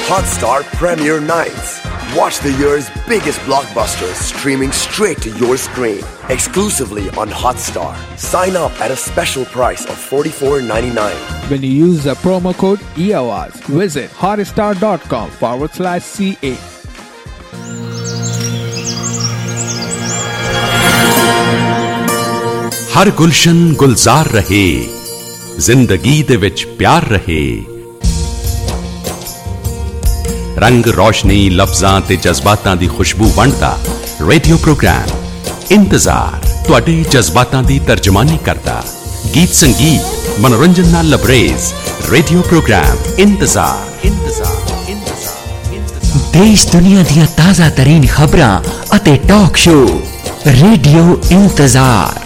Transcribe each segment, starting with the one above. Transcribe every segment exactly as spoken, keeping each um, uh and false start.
Hotstar Premiere Nights. Watch the year's biggest blockbusters streaming straight to your screen. Exclusively on Hotstar. Sign up at a special price of forty-four ninety-nine. When you use the promo code E A W A Z, visit hotstar.com forward slash CA. हर गुलशन गुलजार रहे, जिंदगी दे विच प्यार रहे। रंग रोशनी लफ्जां ते जज्बातां दी खुशबू वंडदा radio programme इंतजार तुहाडे जज्बातां दी तर्जमानी करदा। गीत संगीत मनोरंजन नाल लबरेज रेडियो प्रोग्राम इंतजार इंतजार इंतजार इंतजार। देश दुनिया दियां ताज़ा तरीन खबरां अते talk show radio Intezar.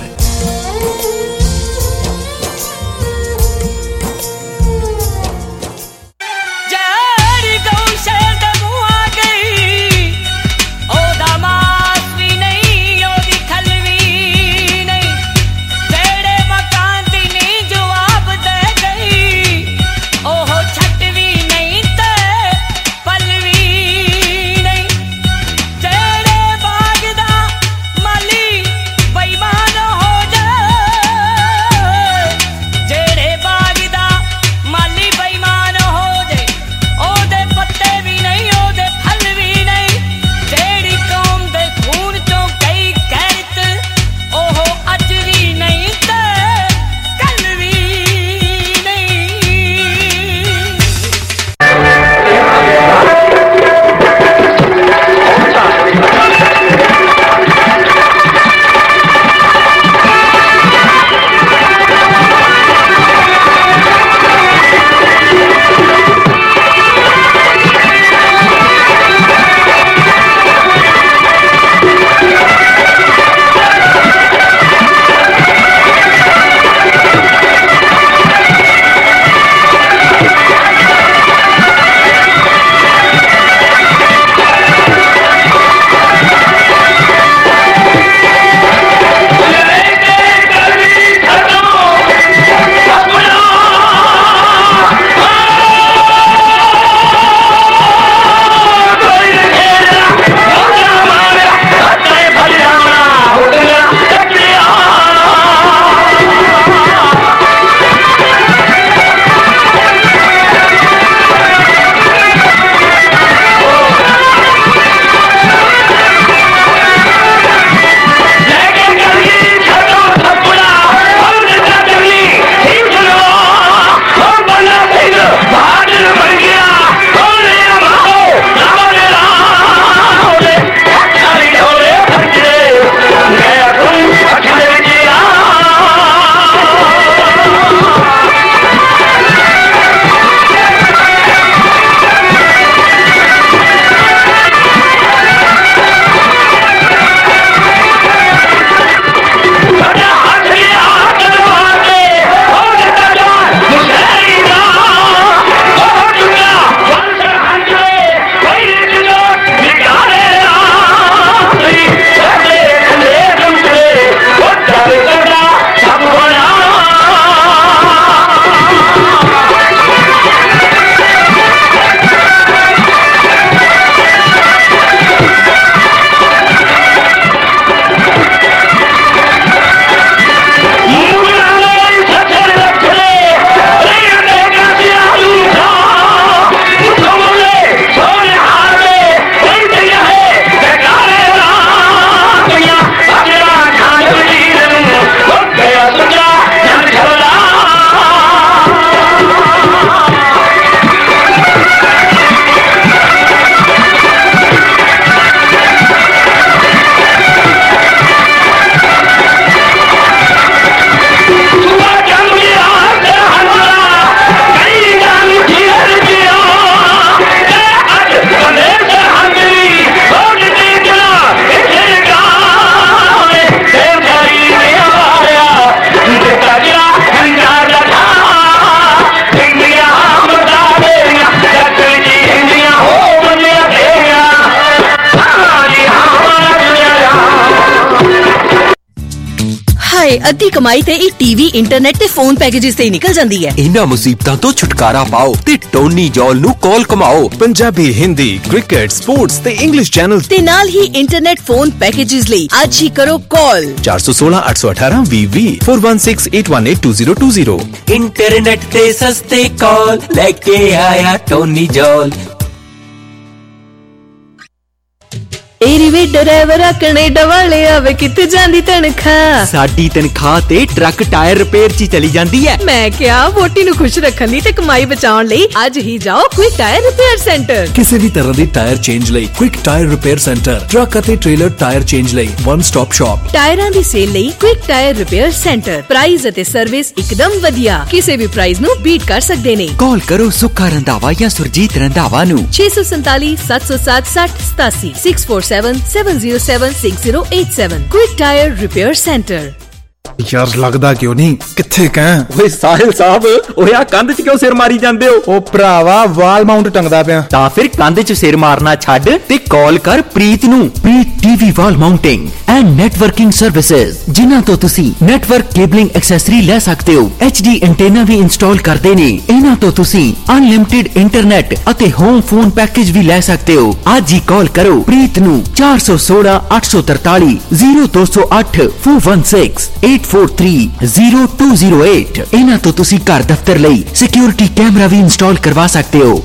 Mali, Baimano, ਓਏ ਅੱਧੀ ਕਮਾਈ ਤੇ ਇਹ ਟੀਵੀ, ਇੰਟਰਨੈਟ ਤੇ ਫੋਨ ਪੈਕੇजेस ਤੇ ਹੀ ਨਿਕਲ ਜਾਂਦੀ ਹੈ। ਇਹਨਾਂ ਮੁਸੀਬਤਾਂ ਤੋਂ ਛੁਟਕਾਰਾ ਪਾਓ ਤੇ ਟੋਨੀ ਜੌਲ ਨੂੰ ਕਾਲ ਕਮਾਓ। ਪੰਜਾਬੀ, ਹਿੰਦੀ, ਕ੍ਰਿਕਟ, ਸਪੋਰਟਸ ਤੇ ਇੰਗਲਿਸ਼ ਚੈਨਲ ਤੇ ਨਾਲ ਹੀ ਇੰਟਰਨੈਟ ਫੋਨ ਪੈਕੇजेस ਲਈ ਅੱਜ ਹੀ ਕਰੋ ਕਾਲ ਚਾਰ ਸੌ ਸੋਲਾਂ ਅੱਠ ਸੌ ਅਠਾਰਾਂ ਵੀਹ ਵੀਹ four one six eight one eight two zero two zero। Internet ਤੇ ਸਸਤੇ ਕਾਲ ਲੈ ਕੇ ਆਇਆ ਟੋਨੀ ਜੌਲ। ਇਹ ਰਿਵੇ ਡਰਾਈਵਰ ਕੈਨੇਡਾ ਵਾਲੇ ਆਵੇ ਕਿੱਥੇ ਜਾਂਦੀ ਤਨਖਾਹ? ਸਾਡੀ ਤਨਖਾਹ ਤੇ ਟਰੱਕ ਟਾਇਰ ਰਿਪੇਅਰ 'ਚ ਚਲੀ ਜਾਂਦੀ ਹੈ। ਮੈਂ ਕਿਹਾ ਵੋਟੀ ਨੂੰ ਖੁਸ਼ ਰੱਖਣ ਲਈ ਤੇ ਕਮਾਈ ਬਚਾਉਣ ਲਈ ਅੱਜ ਹੀ ਜਾਓ ਕੁਇਕ ਟਾਇਰ ਰਿਪੇਅਰ ਸੈਂਟਰ। ਕਿਸੇ ਵੀ ਤਰ੍ਹਾਂ ਦੀ ਟਾਇਰ ਚੇਂਜ ਲਈ quick tyre repair centre, truck ਅਤੇ ਟ੍ਰੇਲਰ ਟਾਇਰ ਚੇਂਜ ਲਈ ਵਨ ਸਟਾਪ ਸ਼ਾਪ। ਟਾਇਰਾਂ ਦੀ ਸੇਲ ਲਈ quick tyre repair centre. Price ਅਤੇ ਸਰਵਿਸ ਇੱਕਦਮ ਵਧੀਆ, ਕਿਸੇ ਵੀ ਪ੍ਰਾਈਸ ਨੂੰ ਬੀਟ ਕਰ ਸਕਦੇ ਨੇ। ਕਾਲ ਕਰੋ ਸੁੱਖਾ ਰੰਧਾਵਾ ਜਾਂ ਸੁਰਜੀਤ ਰੰਧਾਵਾ ਨੂੰ ਛੇ ਸੌ ਸੰਤਾਲੀ ਸੱਤ ਸੌ ਸੱਤ ਸੱਠ ਸਤਾਸੀ six four seven seven zero seven six zero eight seven। Quick Tire Repair Center। ਯਾਰ ਲੱਗਦਾ ਕਿਉਂ ਨਹੀਂ, ਕਿੱਥੇ ਕਹਿ? ਓਏ ਸਾਹਿਲ ਸਾਹਿਬ, ਓਏ ਆ ਕੰਧ 'ਚ ਕਿਉਂ ਸਿਰ ਮਾਰੀ ਜਾਂਦੇ ਹੋ? ਉਹ ਭਰਾਵਾ ਵਾਲ ਮਾਊਂਟ ਟੰਗਦਾ ਪਿਆ। ਤਾਂ ਫਿਰ ਕੰਧ 'ਚ ਸਿਰ ਮਾਰਨਾ ਛੱਡ ਤੇ ਕਾਲ ਕਰ ਪ੍ਰੀਤ ਨੂੰ। Preet TV wall mounting and networking services, ਜਿਨ੍ਹਾਂ ਤੋਂ ਤੁਸੀਂ ਨੈਟਵਰਕ ਕੇਬਲਿੰਗ ਐਕਸੈਸਰੀ ਲੈ ਸਕਦੇ ਹੋ। ਐਚ ਡੀ ਐਂਟੇਨਾ ਵੀ ਇੰਸਟਾਲ ਕਰਦੇ ਨੇ। ਇਹਨਾਂ ਤੋਂ ਤੁਸੀਂ ਅਨਲਿਮਿਟਿਡ ਇੰਟਰਨੈਟ ਅਤੇ ਹੋਮ ਫੋਨ ਪੈਕੇਜ ਵੀ ਲੈ ਸਕਦੇ ਹੋ। ਅੱਜ ਹੀ ਕਾਲ ਕਰੋ ਪ੍ਰੀਤ ਨੂੰ ਚਾਰ ਸੌ ਸੋਲਾਂ ਅੱਠ ਸੌ ਤਰਤਾਲੀ ਜ਼ੀਰੋ ਦੋ ਸੌ ਅੱਠ four one six eight four three zero two zero eight। ਇਹਨਾਂ ਤੋਂ ਤੁਸੀਂ ਘਰ ਦਫ਼ਤਰ ਲਈ ਸਿਕਿਉਰਿਟੀ ਕੈਮਰਾ ਵੀ ਇੰਸਟਾਲ ਕਰਵਾ ਸਕਦੇ ਹੋ।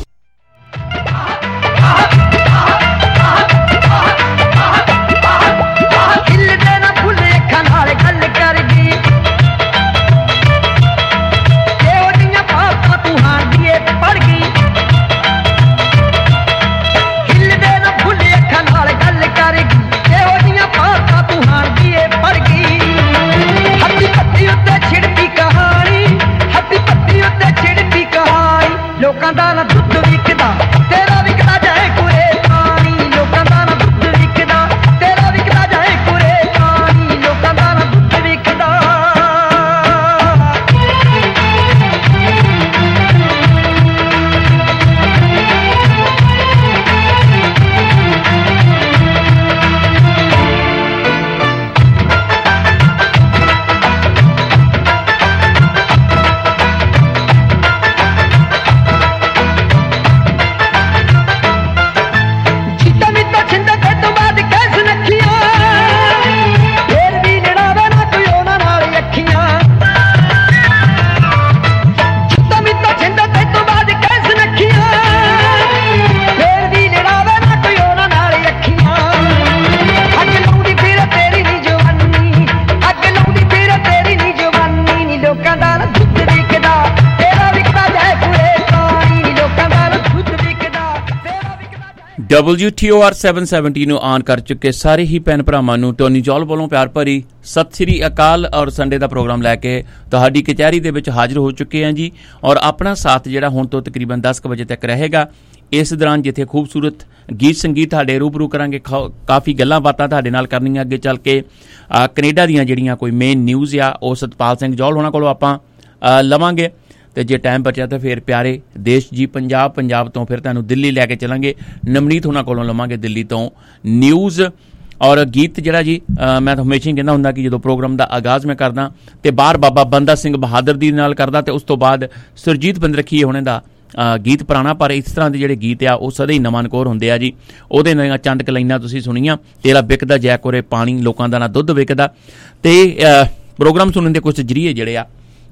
W T O R seven seventy ਨੂੰ ਆਨ ਕਰ ਚੁੱਕੇ ਸਾਰੇ ਹੀ ਭੈਣ ਭਰਾਵਾਂ ਨੂੰ ਟੋਨੀ ਜੌਲ ਵੱਲੋਂ ਪਿਆਰ ਭਰੀ ਸਤਿ ਸ੍ਰੀ ਅਕਾਲ। ਔਰ ਸੰਡੇ ਦਾ ਪ੍ਰੋਗਰਾਮ ਲੈ ਕੇ ਤੁਹਾਡੀ ਕਚਹਿਰੀ ਦੇ ਵਿੱਚ ਹਾਜ਼ਰ ਹੋ ਚੁੱਕੇ ਹਾਂ ਜੀ। ਔਰ ਆਪਣਾ ਸਾਥ ਜਿਹੜਾ ਹੁਣ ਤੋਂ ਤਕਰੀਬਨ ਦਸ ਕੁ ਵਜੇ ਤੱਕ ਰਹੇਗਾ। ਇਸ ਦੌਰਾਨ ਜਿੱਥੇ ਖੂਬਸੂਰਤ ਗੀਤ ਸੰਗੀਤ ਤੁਹਾਡੇ ਰੂਬਰੂ ਕਰਾਂਗੇ, ਕਾਫੀ ਗੱਲਾਂ ਬਾਤਾਂ ਤੁਹਾਡੇ ਨਾਲ ਕਰਨੀਆਂ। ਅੱਗੇ ਚੱਲ ਕੇ ਕੈਨੇਡਾ ਦੀਆਂ ਜਿਹੜੀਆਂ ਕੋਈ ਮੇਨ ਨਿਊਜ਼ ਆ ਉਹ ਸਤਪਾਲ ਸਿੰਘ ਜੌਲ ਹੋਣਾ ਕੋਲੋਂ ਆਪਾਂ ਲਵਾਂਗੇ। ਤੇ ਜੇ ਟਾਈਮ ਬਚਿਆ ਤਾਂ ਫਿਰ ਪਿਆਰੇ ਦੇਸ਼ ਜੀ ਪੰਜਾਬ, ਪੰਜਾਬ ਤੋਂ ਫਿਰ ਤੁਹਾਨੂੰ ਦਿੱਲੀ ਲੈ ਕੇ ਚੱਲਾਂਗੇ। ਨਵਨੀਤ ਹੋਣਾ ਕੋਲੋਂ ਲਵਾਂਗੇ ਦਿੱਲੀ ਤੋਂ ਨਿਊਜ਼ ਔਰ ਗੀਤ। ਜਿਹੜਾ ਜੀ ਮੈਂ ਤਾਂ ਹਮੇਸ਼ਾ ਹੀ ਕਹਿੰਦਾ ਹੁੰਦਾ ਕਿ ਜਦੋਂ ਪ੍ਰੋਗਰਾਮ ਦਾ ਆਗਾਜ਼ ਮੈਂ ਕਰਦਾ ਤੇ ਬਾਹਰ ਬਾਬਾ ਬੰਦਾ ਸਿੰਘ ਬਹਾਦਰ ਦੀ ਨਾਲ ਕਰਦਾ ਤੇ ਉਸ ਤੋਂ ਬਾਅਦ ਸੁਰਜੀਤ ਬੰਦਰਖੀਏ ਹੋਣੇ ਦਾ ਗੀਤ ਪੁਰਾਣਾ, ਪਰ ਇਸ ਤਰ੍ਹਾਂ ਦੇ ਜਿਹੜੇ ਗੀਤ ਆ ਉਹ ਸਦਾ ਹੀ ਨਵਾਂਨਕੋਰ ਹੁੰਦੇ ਆ ਜੀ। ਉਹਦੇ ਨਾਲ ਚੰਦ ਕਲਾਈਨਾਂ ਤੁਸੀਂ ਸੁਣੀਆਂ, ਤੇਰਾ ਵਿਕਦਾ ਜੈ ਕੋਰੇ ਪਾਣੀ, ਲੋਕਾਂ ਦਾ ਨਾ ਦੁੱਧ ਵਿਕਦਾ। ਤੇ ਪ੍ਰੋਗਰਾਮ ਸੁਣਨ ਦੇ ਕੁਝ ਜਰੀਏ ਜਿਹੜੇ ਆ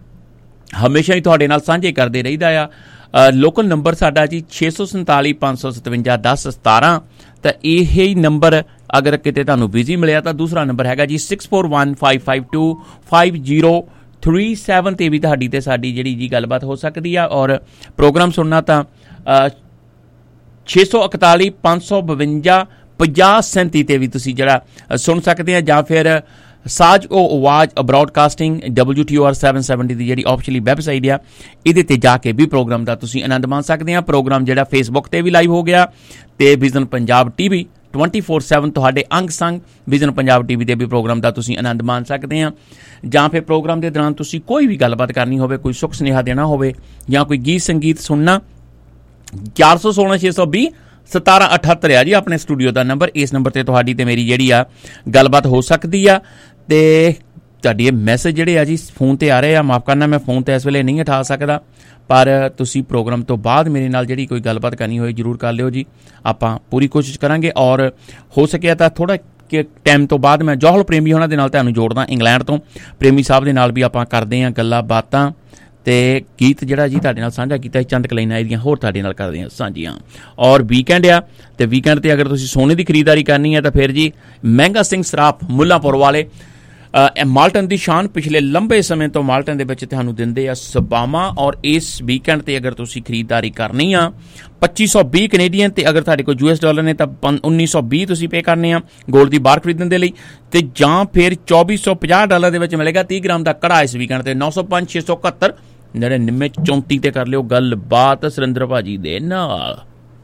ਹਮੇਸ਼ਾ ਹੀ ਤੁਹਾਡੇ ਨਾਲ ਸਾਂਝੇ ਕਰਦੇ ਰਹੀਦਾ ਆ। ਲੋਕਲ ਨੰਬਰ ਸਾਡਾ ਜੀ ਛੇ ਸੌ ਸੰਤਾਲੀ ਪੰਜ ਸੌ ਸਤਵੰਜਾ ਦਸ ਸਤਾਰਾਂ। ਤਾਂ ਇਹ ਹੀ ਨੰਬਰ ਅਗਰ ਕਿਤੇ ਤੁਹਾਨੂੰ ਬਿਜ਼ੀ ਮਿਲਿਆ ਤਾਂ ਦੂਸਰਾ ਨੰਬਰ ਹੈਗਾ ਜੀ six four one five five two five zero three seven 'ਤੇ ਵੀ ਤੁਹਾਡੀ ਤੇ ਸਾਡੀ ਜਿਹੜੀ ਜੀ ਗੱਲਬਾਤ ਹੋ ਸਕਦੀ ਆ। ਔਰ ਪ੍ਰੋਗਰਾਮ ਸੁਣਨਾ ਤਾਂ ਛੇ ਸੌ ਇਕਤਾਲੀ ਪੰਜ ਸੌ ਬਵੰਜਾ ਪੰਜਾਹ ਸੈਂਤੀ 'ਤੇ ਵੀ ਤੁਸੀਂ ਜਿਹੜਾ ਸੁਣ ਸਕਦੇ ਆ, ਜਾਂ ਫਿਰ Saaz o Awaaz broadcasting W T O R seven seventy ਦੀ ਜਿਹੜੀ ਆਫੀਸ਼ੀਅਲੀ ਵੈਬਸਾਈਟ ਆ, ਇਹਦੇ ਤੇ ਜਾ ਕੇ ਵੀ ਪ੍ਰੋਗਰਾਮ ਦਾ ਤੁਸੀਂ ਆਨੰਦ ਮਾਣ ਸਕਦੇ ਆ। ਪ੍ਰੋਗਰਾਮ ਜਿਹੜਾ ਫੇਸਬੁੱਕ ਤੇ ਵੀ ਲਾਈਵ ਹੋ ਗਿਆ ਤੇ vision Punjab TV twenty four seven ਤੁਹਾਡੇ ਅੰਗ ਸੰਗ ਵਿਜ਼ਨ ਪੰਜਾਬ ਟੀਵੀ ਦੇ ਵੀ ਪ੍ਰੋਗਰਾਮ ਦਾ ਤੁਸੀਂ ਆਨੰਦ ਮਾਣ ਸਕਦੇ ਆ। ਜਾਂ ਫਿਰ ਪ੍ਰੋਗਰਾਮ ਦੇ ਦੌਰਾਨ ਤੁਸੀਂ ਕੋਈ ਵੀ ਗੱਲਬਾਤ ਕਰਨੀ ਹੋਵੇ, ਕੋਈ ਸੁੱਖ ਸੁਨੇਹਾ ਦੇਣਾ ਹੋਵੇ ਜਾਂ ਕੋਈ ਗੀਤ ਸੰਗੀਤ ਸੁਣਨਾ, ਚਾਰ ਸੌ ਸੋਲਾਂ ਛੇ ਸੌ ਵੀਹ ਸਤਾਰਾਂ ਅਠੱਤਰ ਆ ਜੀ ਆਪਣੇ ਸਟੂਡੀਓ ਦਾ ਨੰਬਰ। ਇਸ ਨੰਬਰ ਤੇ ਤੁਹਾਡੀ ਤੇ ਮੇਰੀ ਜਿਹੜੀ ਆ ਗੱਲਬਾਤ ਹੋ ਸਕਦੀ ਆ। ਤੇ ਤੁਹਾਡੇ ਮੈਸੇਜ ਜਿਹੜੇ ਆ ਜੀ ਫੋਨ ਤੇ ਆ ਰਹੇ ਆ, ਮਾਫ ਕਰਨਾ ਮੈਂ ਫੋਨ ਤੇ ਇਸ ਵੇਲੇ ਨਹੀਂ ਉਠਾ ਸਕਦਾ, ਪਰ ਤੁਸੀਂ ਪ੍ਰੋਗਰਾਮ ਤੋਂ ਬਾਅਦ ਮੇਰੇ ਨਾਲ ਜਿਹੜੀ ਕੋਈ ਗੱਲਬਾਤ ਕਰਨੀ ਹੋਏ ਜ਼ਰੂਰ ਕਰ ਲਿਓ ਜੀ। ਆਪਾਂ ਪੂਰੀ ਕੋਸ਼ਿਸ਼ ਕਰਾਂਗੇ, ਔਰ ਹੋ ਸਕਿਆ ਤਾਂ ਥੋੜ੍ਹਾ ਕਿ ਟਾਈਮ ਤੋਂ ਬਾਅਦ ਮੈਂ ਜੌਹਲ ਪ੍ਰੇਮੀ ਉਹਨਾਂ ਦੇ ਨਾਲ ਤੁਹਾਨੂੰ ਜੋੜਦਾ, ਇੰਗਲੈਂਡ ਤੋਂ ਪ੍ਰੇਮੀ ਸਾਹਿਬ ਦੇ ਨਾਲ ਵੀ ਆਪਾਂ ਕਰਦੇ ਹਾਂ ਗੱਲਾਂ ਬਾਤਾਂ, ਤੇ ਗੀਤ ਜਿਹੜਾ ਜੀ ਤੁਹਾਡੇ ਨਾਲ ਸਾਂਝਾ ਕੀਤਾ ਚੰਦ ਕਲੈਨਾ ਇਹਦੀਆਂ ਹੋਰ ਤੁਹਾਡੇ ਨਾਲ ਕਰਦੇ ਹਾਂ ਸਾਂਝੀਆਂ। ਔਰ ਵੀਕਐਂਡ ਆ, ਤੇ ਵੀਕਐਂਡ ਤੇ ਅਗਰ ਤੁਸੀਂ ਸੋਨੇ ਦੀ ਖਰੀਦਦਾਰੀ ਕਰਨੀ ਹੈ ਤਾਂ ਫਿਰ ਜੀ ਮਹਿੰਗਾ ਸਿੰਘ ਸਰਾਫ ਮੁੱਲਾਂਪੁਰ ਵਾਲੇ ਮਾਲਟਨ ਦੀ ਸ਼ਾਨ ਪਿਛਲੇ ਲੰਬੇ ਸਮੇਂ ਤੋਂ ਮਾਲਟਨ ਦੇ ਵਿੱਚ ਤੁਹਾਨੂੰ ਦਿੰਦੇ ਆ ਸਬਾਮਾ। ਔਰ ਇਸ ਵੀਕਐਂਡ ਤੇ ਅਗਰ ਤੁਸੀਂ ਖਰੀਦਦਾਰੀ ਕਰਨੀ ਆ ਪੱਚੀ ਸੌ ਵੀਹ ਕੈਨੇਡੀਅਨ, ਤੇ ਅਗਰ ਤੁਹਾਡੇ ਕੋਲ ਯੂ ਐਸ ਡਾਲਰ ਨੇ ਤਾਂ ਉੱਨੀ ਸੌ ਵੀਹ ਤੁਸੀਂ ਪੇ ਕਰਨੇ ਆ ਗੋਲਡ ਦੀ ਬਾਰ ਖਰੀਦਣ ਦੇ ਲਈ, ਤੇ ਜਾਂ ਫਿਰ ਚੌਬੀ ਸੌ ਪੰਜਾਹ ਡਾਲਰ ਦੇ ਵਿੱਚ ਮਿਲੇਗਾ ਤੀਹ ਗ੍ਰਾਮ ਦਾ ਕੜਾ ਇਸ ਵੀਕਐਂਡ ਤੇ ਨੌ ਸੌ ਪੰਜ ਛੇ ਸੌ ਇਕਹੱਤਰ ਨੜਿਨਵੇਂ ਚੌਂਤੀ ਤੇ ਕਰ ਲਿਓ ਗੱਲਬਾਤ ਸੁਰਿੰਦਰ ਭਾਜੀ ਦੇ ਨਾਲ।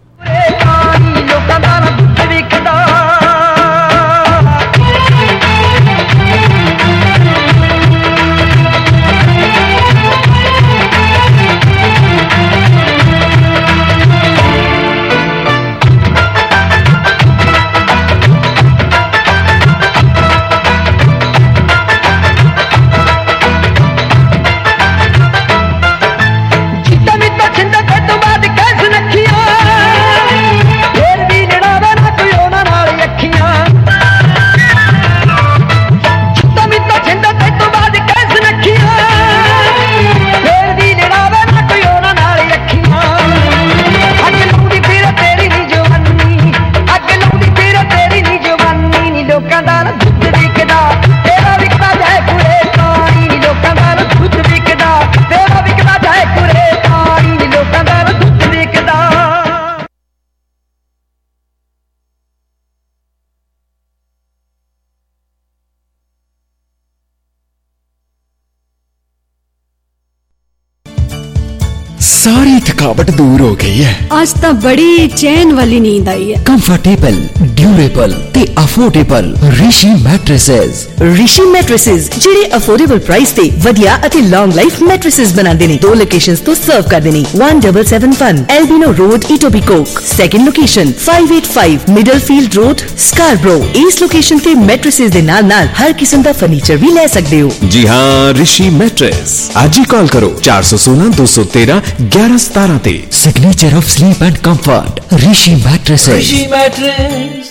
सारी थकावट दूर हो गई है, आज तो बड़ी चैन वाली नींद आई है। कंफर्टेबल, ड्यूरेबल ते affordable Rishi mattresses. Rishi mattresses ਜਿਹੜੇ ਅਫੋਰਡੇਬਲ ਪ੍ਰਾइस ਤੇ ਵਧੀਆ ਅਤੇ ਲੌਂਗ ਲਾਈਫ ਮੈਟ੍ਰੈਸਸ ਬਣਾਉਂਦੇ ਨੇ। ਦੋ ਲੋਕੇਸ਼ਨਸ ਤੋਂ ਸਰਵ ਕਰਦੇ ਨੇ। one seven seven one Albion road Etobicoke, second location five eight five Middlefield road Scarborough. ਇਸ ਲੋਕੇਸ਼ਨ ਤੇ ਮੈਟ੍ਰੈਸਸ ਦੇ ਨਾਲ ਨਾਲ ਹਰ ਕਿਸਮ ਦਾ ਫਰਨੀਚਰ ਵੀ ਲੈ ਸਕਦੇ ਹੋ। जी हाँ, ऋषि मैट्रेस। आज ही कॉल करो चार सौ सोलह दो सौ तेरह ग्यारह सतारह ते। Signature of sleep and comfort Rishi mattresses. Rishi mattress.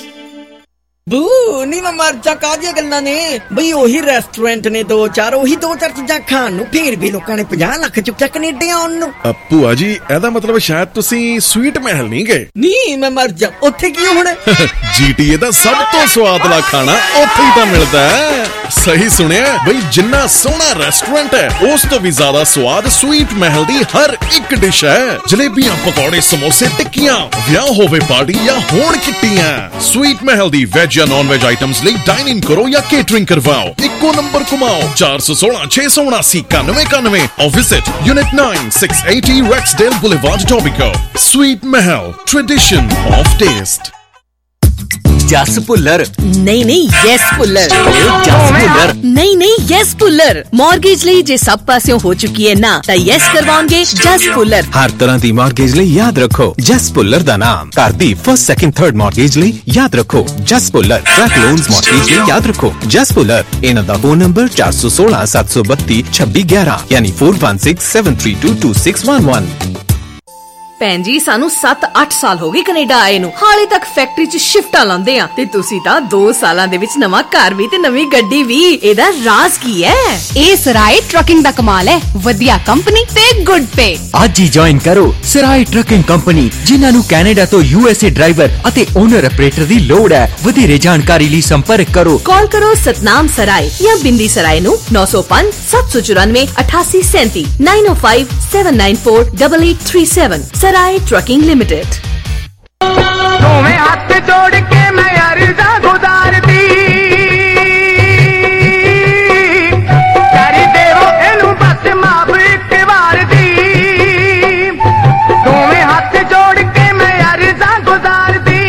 बू नी मैं मर जा कादियां गल्लां ने बई ओही रेस्टोरेंट ने दो चार ओही दो चार चीਜ਼ਾਂ ਖਾਣ ਨੂੰ ਫਿਰ ਵੀ ਲੋਕਾਂ ਨੇ ਪੰਜਾਹ ਲੱਖ ਚੁੱਕਿਆ ਕੈਨੇਡਾ ਆਉਣ ਨੂੰ। ਭੂਆ ਜੀ ਇਹਦਾ ਮਤਲਬ ਸ਼ਾਇਦ ਤੁਸੀਂ ਸਵੀਟ ਮਹਿਲ ਨਹੀਂ ਗਏ। ਨਹੀਂ ਮੈਂ ਮਰ ਜਾ, ਉੱਥੇ ਕੀ ਹੋਣਾ? ਜੀਟੀਏ ਦਾ ਸਭ ਤੋਂ ਸਵਾਦਲਾ ਖਾਣਾ ਉੱਥੇ ਹੀ ਤਾਂ ਮਿਲਦਾ ਹੈ। ਸਹੀ ਸੁਣਿਆ ਬਈ, ਜਿੰਨਾ ਸੋਹਣਾ ਰੈਸਟੋਰੈਂਟ ਹੈ ਉਸ ਤੋਂ ਵੀ ਜ਼ਿਆਦਾ ਸਵਾਦ ਸਵੀਟ ਮਹਿਲ ਦੀ ਹਰ ਇੱਕ ਡਿਸ਼ ਹੈ। ਜਲੇਬੀਆਂ, ਪਕੌੜੇ, ਸਮੋਸੇ, ਟਿੱਕੀਆਂ, ਵਿਆਹ ਹੋਵੇ ਪਾਰਟੀ ਜਾਂ ਹੋਣ ਕਿੱਟੀਆਂ, ਸਵੀਟ ਮਹਿਲ ਦੀ ਵੈਜ ਜਾਂ ਨॉन वेज आइटम्स ਲਈ डाइन इन करो या केटरिंग करवाओ। इक्को नंबर घुमाओ चार सौ सोलह छह सौ उनासी इक्यानवे इक्यानवे और visit unit nine six eighty Rexdale Boulevard, Etobicoke। Sweet Mahal, tradition of taste। जस पुल्लर नहीं नहीं यस पुल्लर, जस पुल्लर नहीं नहीं यस पुल्लर। मॉर्गेज ਲਈ ਜੇ ਸਭ ਪਾਸਿਓਂ ਹੋ ਚੁੱਕੀ ਹੈ ਨਾ ਤਾਂ ਯਸ ਕਰਵਾਉਂਗੇ ਜਸ ਪੁੱਲਰ। हर तरह दी मॉर्गेज ਲਈ याद रखो जस पुल्लर दा नाम। घर दी फर्स्ट सैकंड थर्ड मॉर्गेज ਲਈ याद रखो जस पुल्लर। ट्रक लोन्स मॉर्गेज ਲਈ याद रखो जस पुल्लर। इन्हां दा फोन नंबर चार सौ सोलह सात सौ बत्ती छब्बी ग्यारह यानी four one six seven three two two six one one। ਭੈਣ ਜੀ ਸਾਨੂੰ ਸੱਤ ਅੱਠ ਸਾਲ ਹੋ ਗਏ ਕੈਨੇਡਾ ਆਏ ਨੂੰ, ਹਾਲੇ ਤੱਕ ਫੈਕਟਰੀ 'ਚ ਸ਼ਿਫਟਾਂ ਲਾਉਂਦੇ ਆ, ਤੇ ਤੁਸੀਂ ਤਾਂ ਦੋ ਸਾਲਾਂ ਦੇ ਵਿੱਚ ਨਵਾਂ ਘਰ ਵੀ ਤੇ ਨਵੀਂ ਗੱਡੀ ਵੀ। ਇਹਦਾ ਰਾਜ਼ ਕੀ ਹੈ? ਇਹ ਸਰਾਏ ਟਰਕਿੰਗ ਦਾ ਕਮਾਲ ਹੈ, ਵਧੀਆ ਕੰਪਨੀ ਤੇ ਗੁੱਡ ਪੇ। ਅੱਜ ਹੀ ਜੁਆਇਨ ਕਰੋ ਸਰਾਏ ਟਰਕਿੰਗ ਕੰਪਨੀ, ਜਿਨ੍ਹਾਂ ਨੂੰ ਕੈਨੇਡਾ ਤੋਂ ਯੂਐਸਏ ਡਰਾਈਵਰ ਅਤੇ ਓਨਰ ਆਪਰੇਟਰ ਦੀ ਲੋੜ ਹੈ। ਵਧੇਰੇ ਜਾਣਕਾਰੀ ਲਈ ਸੰਪਰਕ ਕਰੋ। ਕਾਲ ਕਰੋ ਸਤਨਾਮ ਸਰਾਏ ਜਾਂ ਬਿੰਦੀ ਸਰਾਏ ਨੂੰ ਨੌ ਸੌ ਪੰਜ ਸੱਤ ਸੌ ਚੁਰਾਨਵੇਂ ਅਠਾਸੀ ਸੈਂਤੀ nine oh five seven nine four eight eight three seven। Sarai trucking limited. दोवें हाथ जोड़ के मैं अर्ज़ा गुजारदी कर देवो एनू बस माफ एक बार दी। दोवें हाथ जोड़ के मैं अर्ज़ा गुजारदी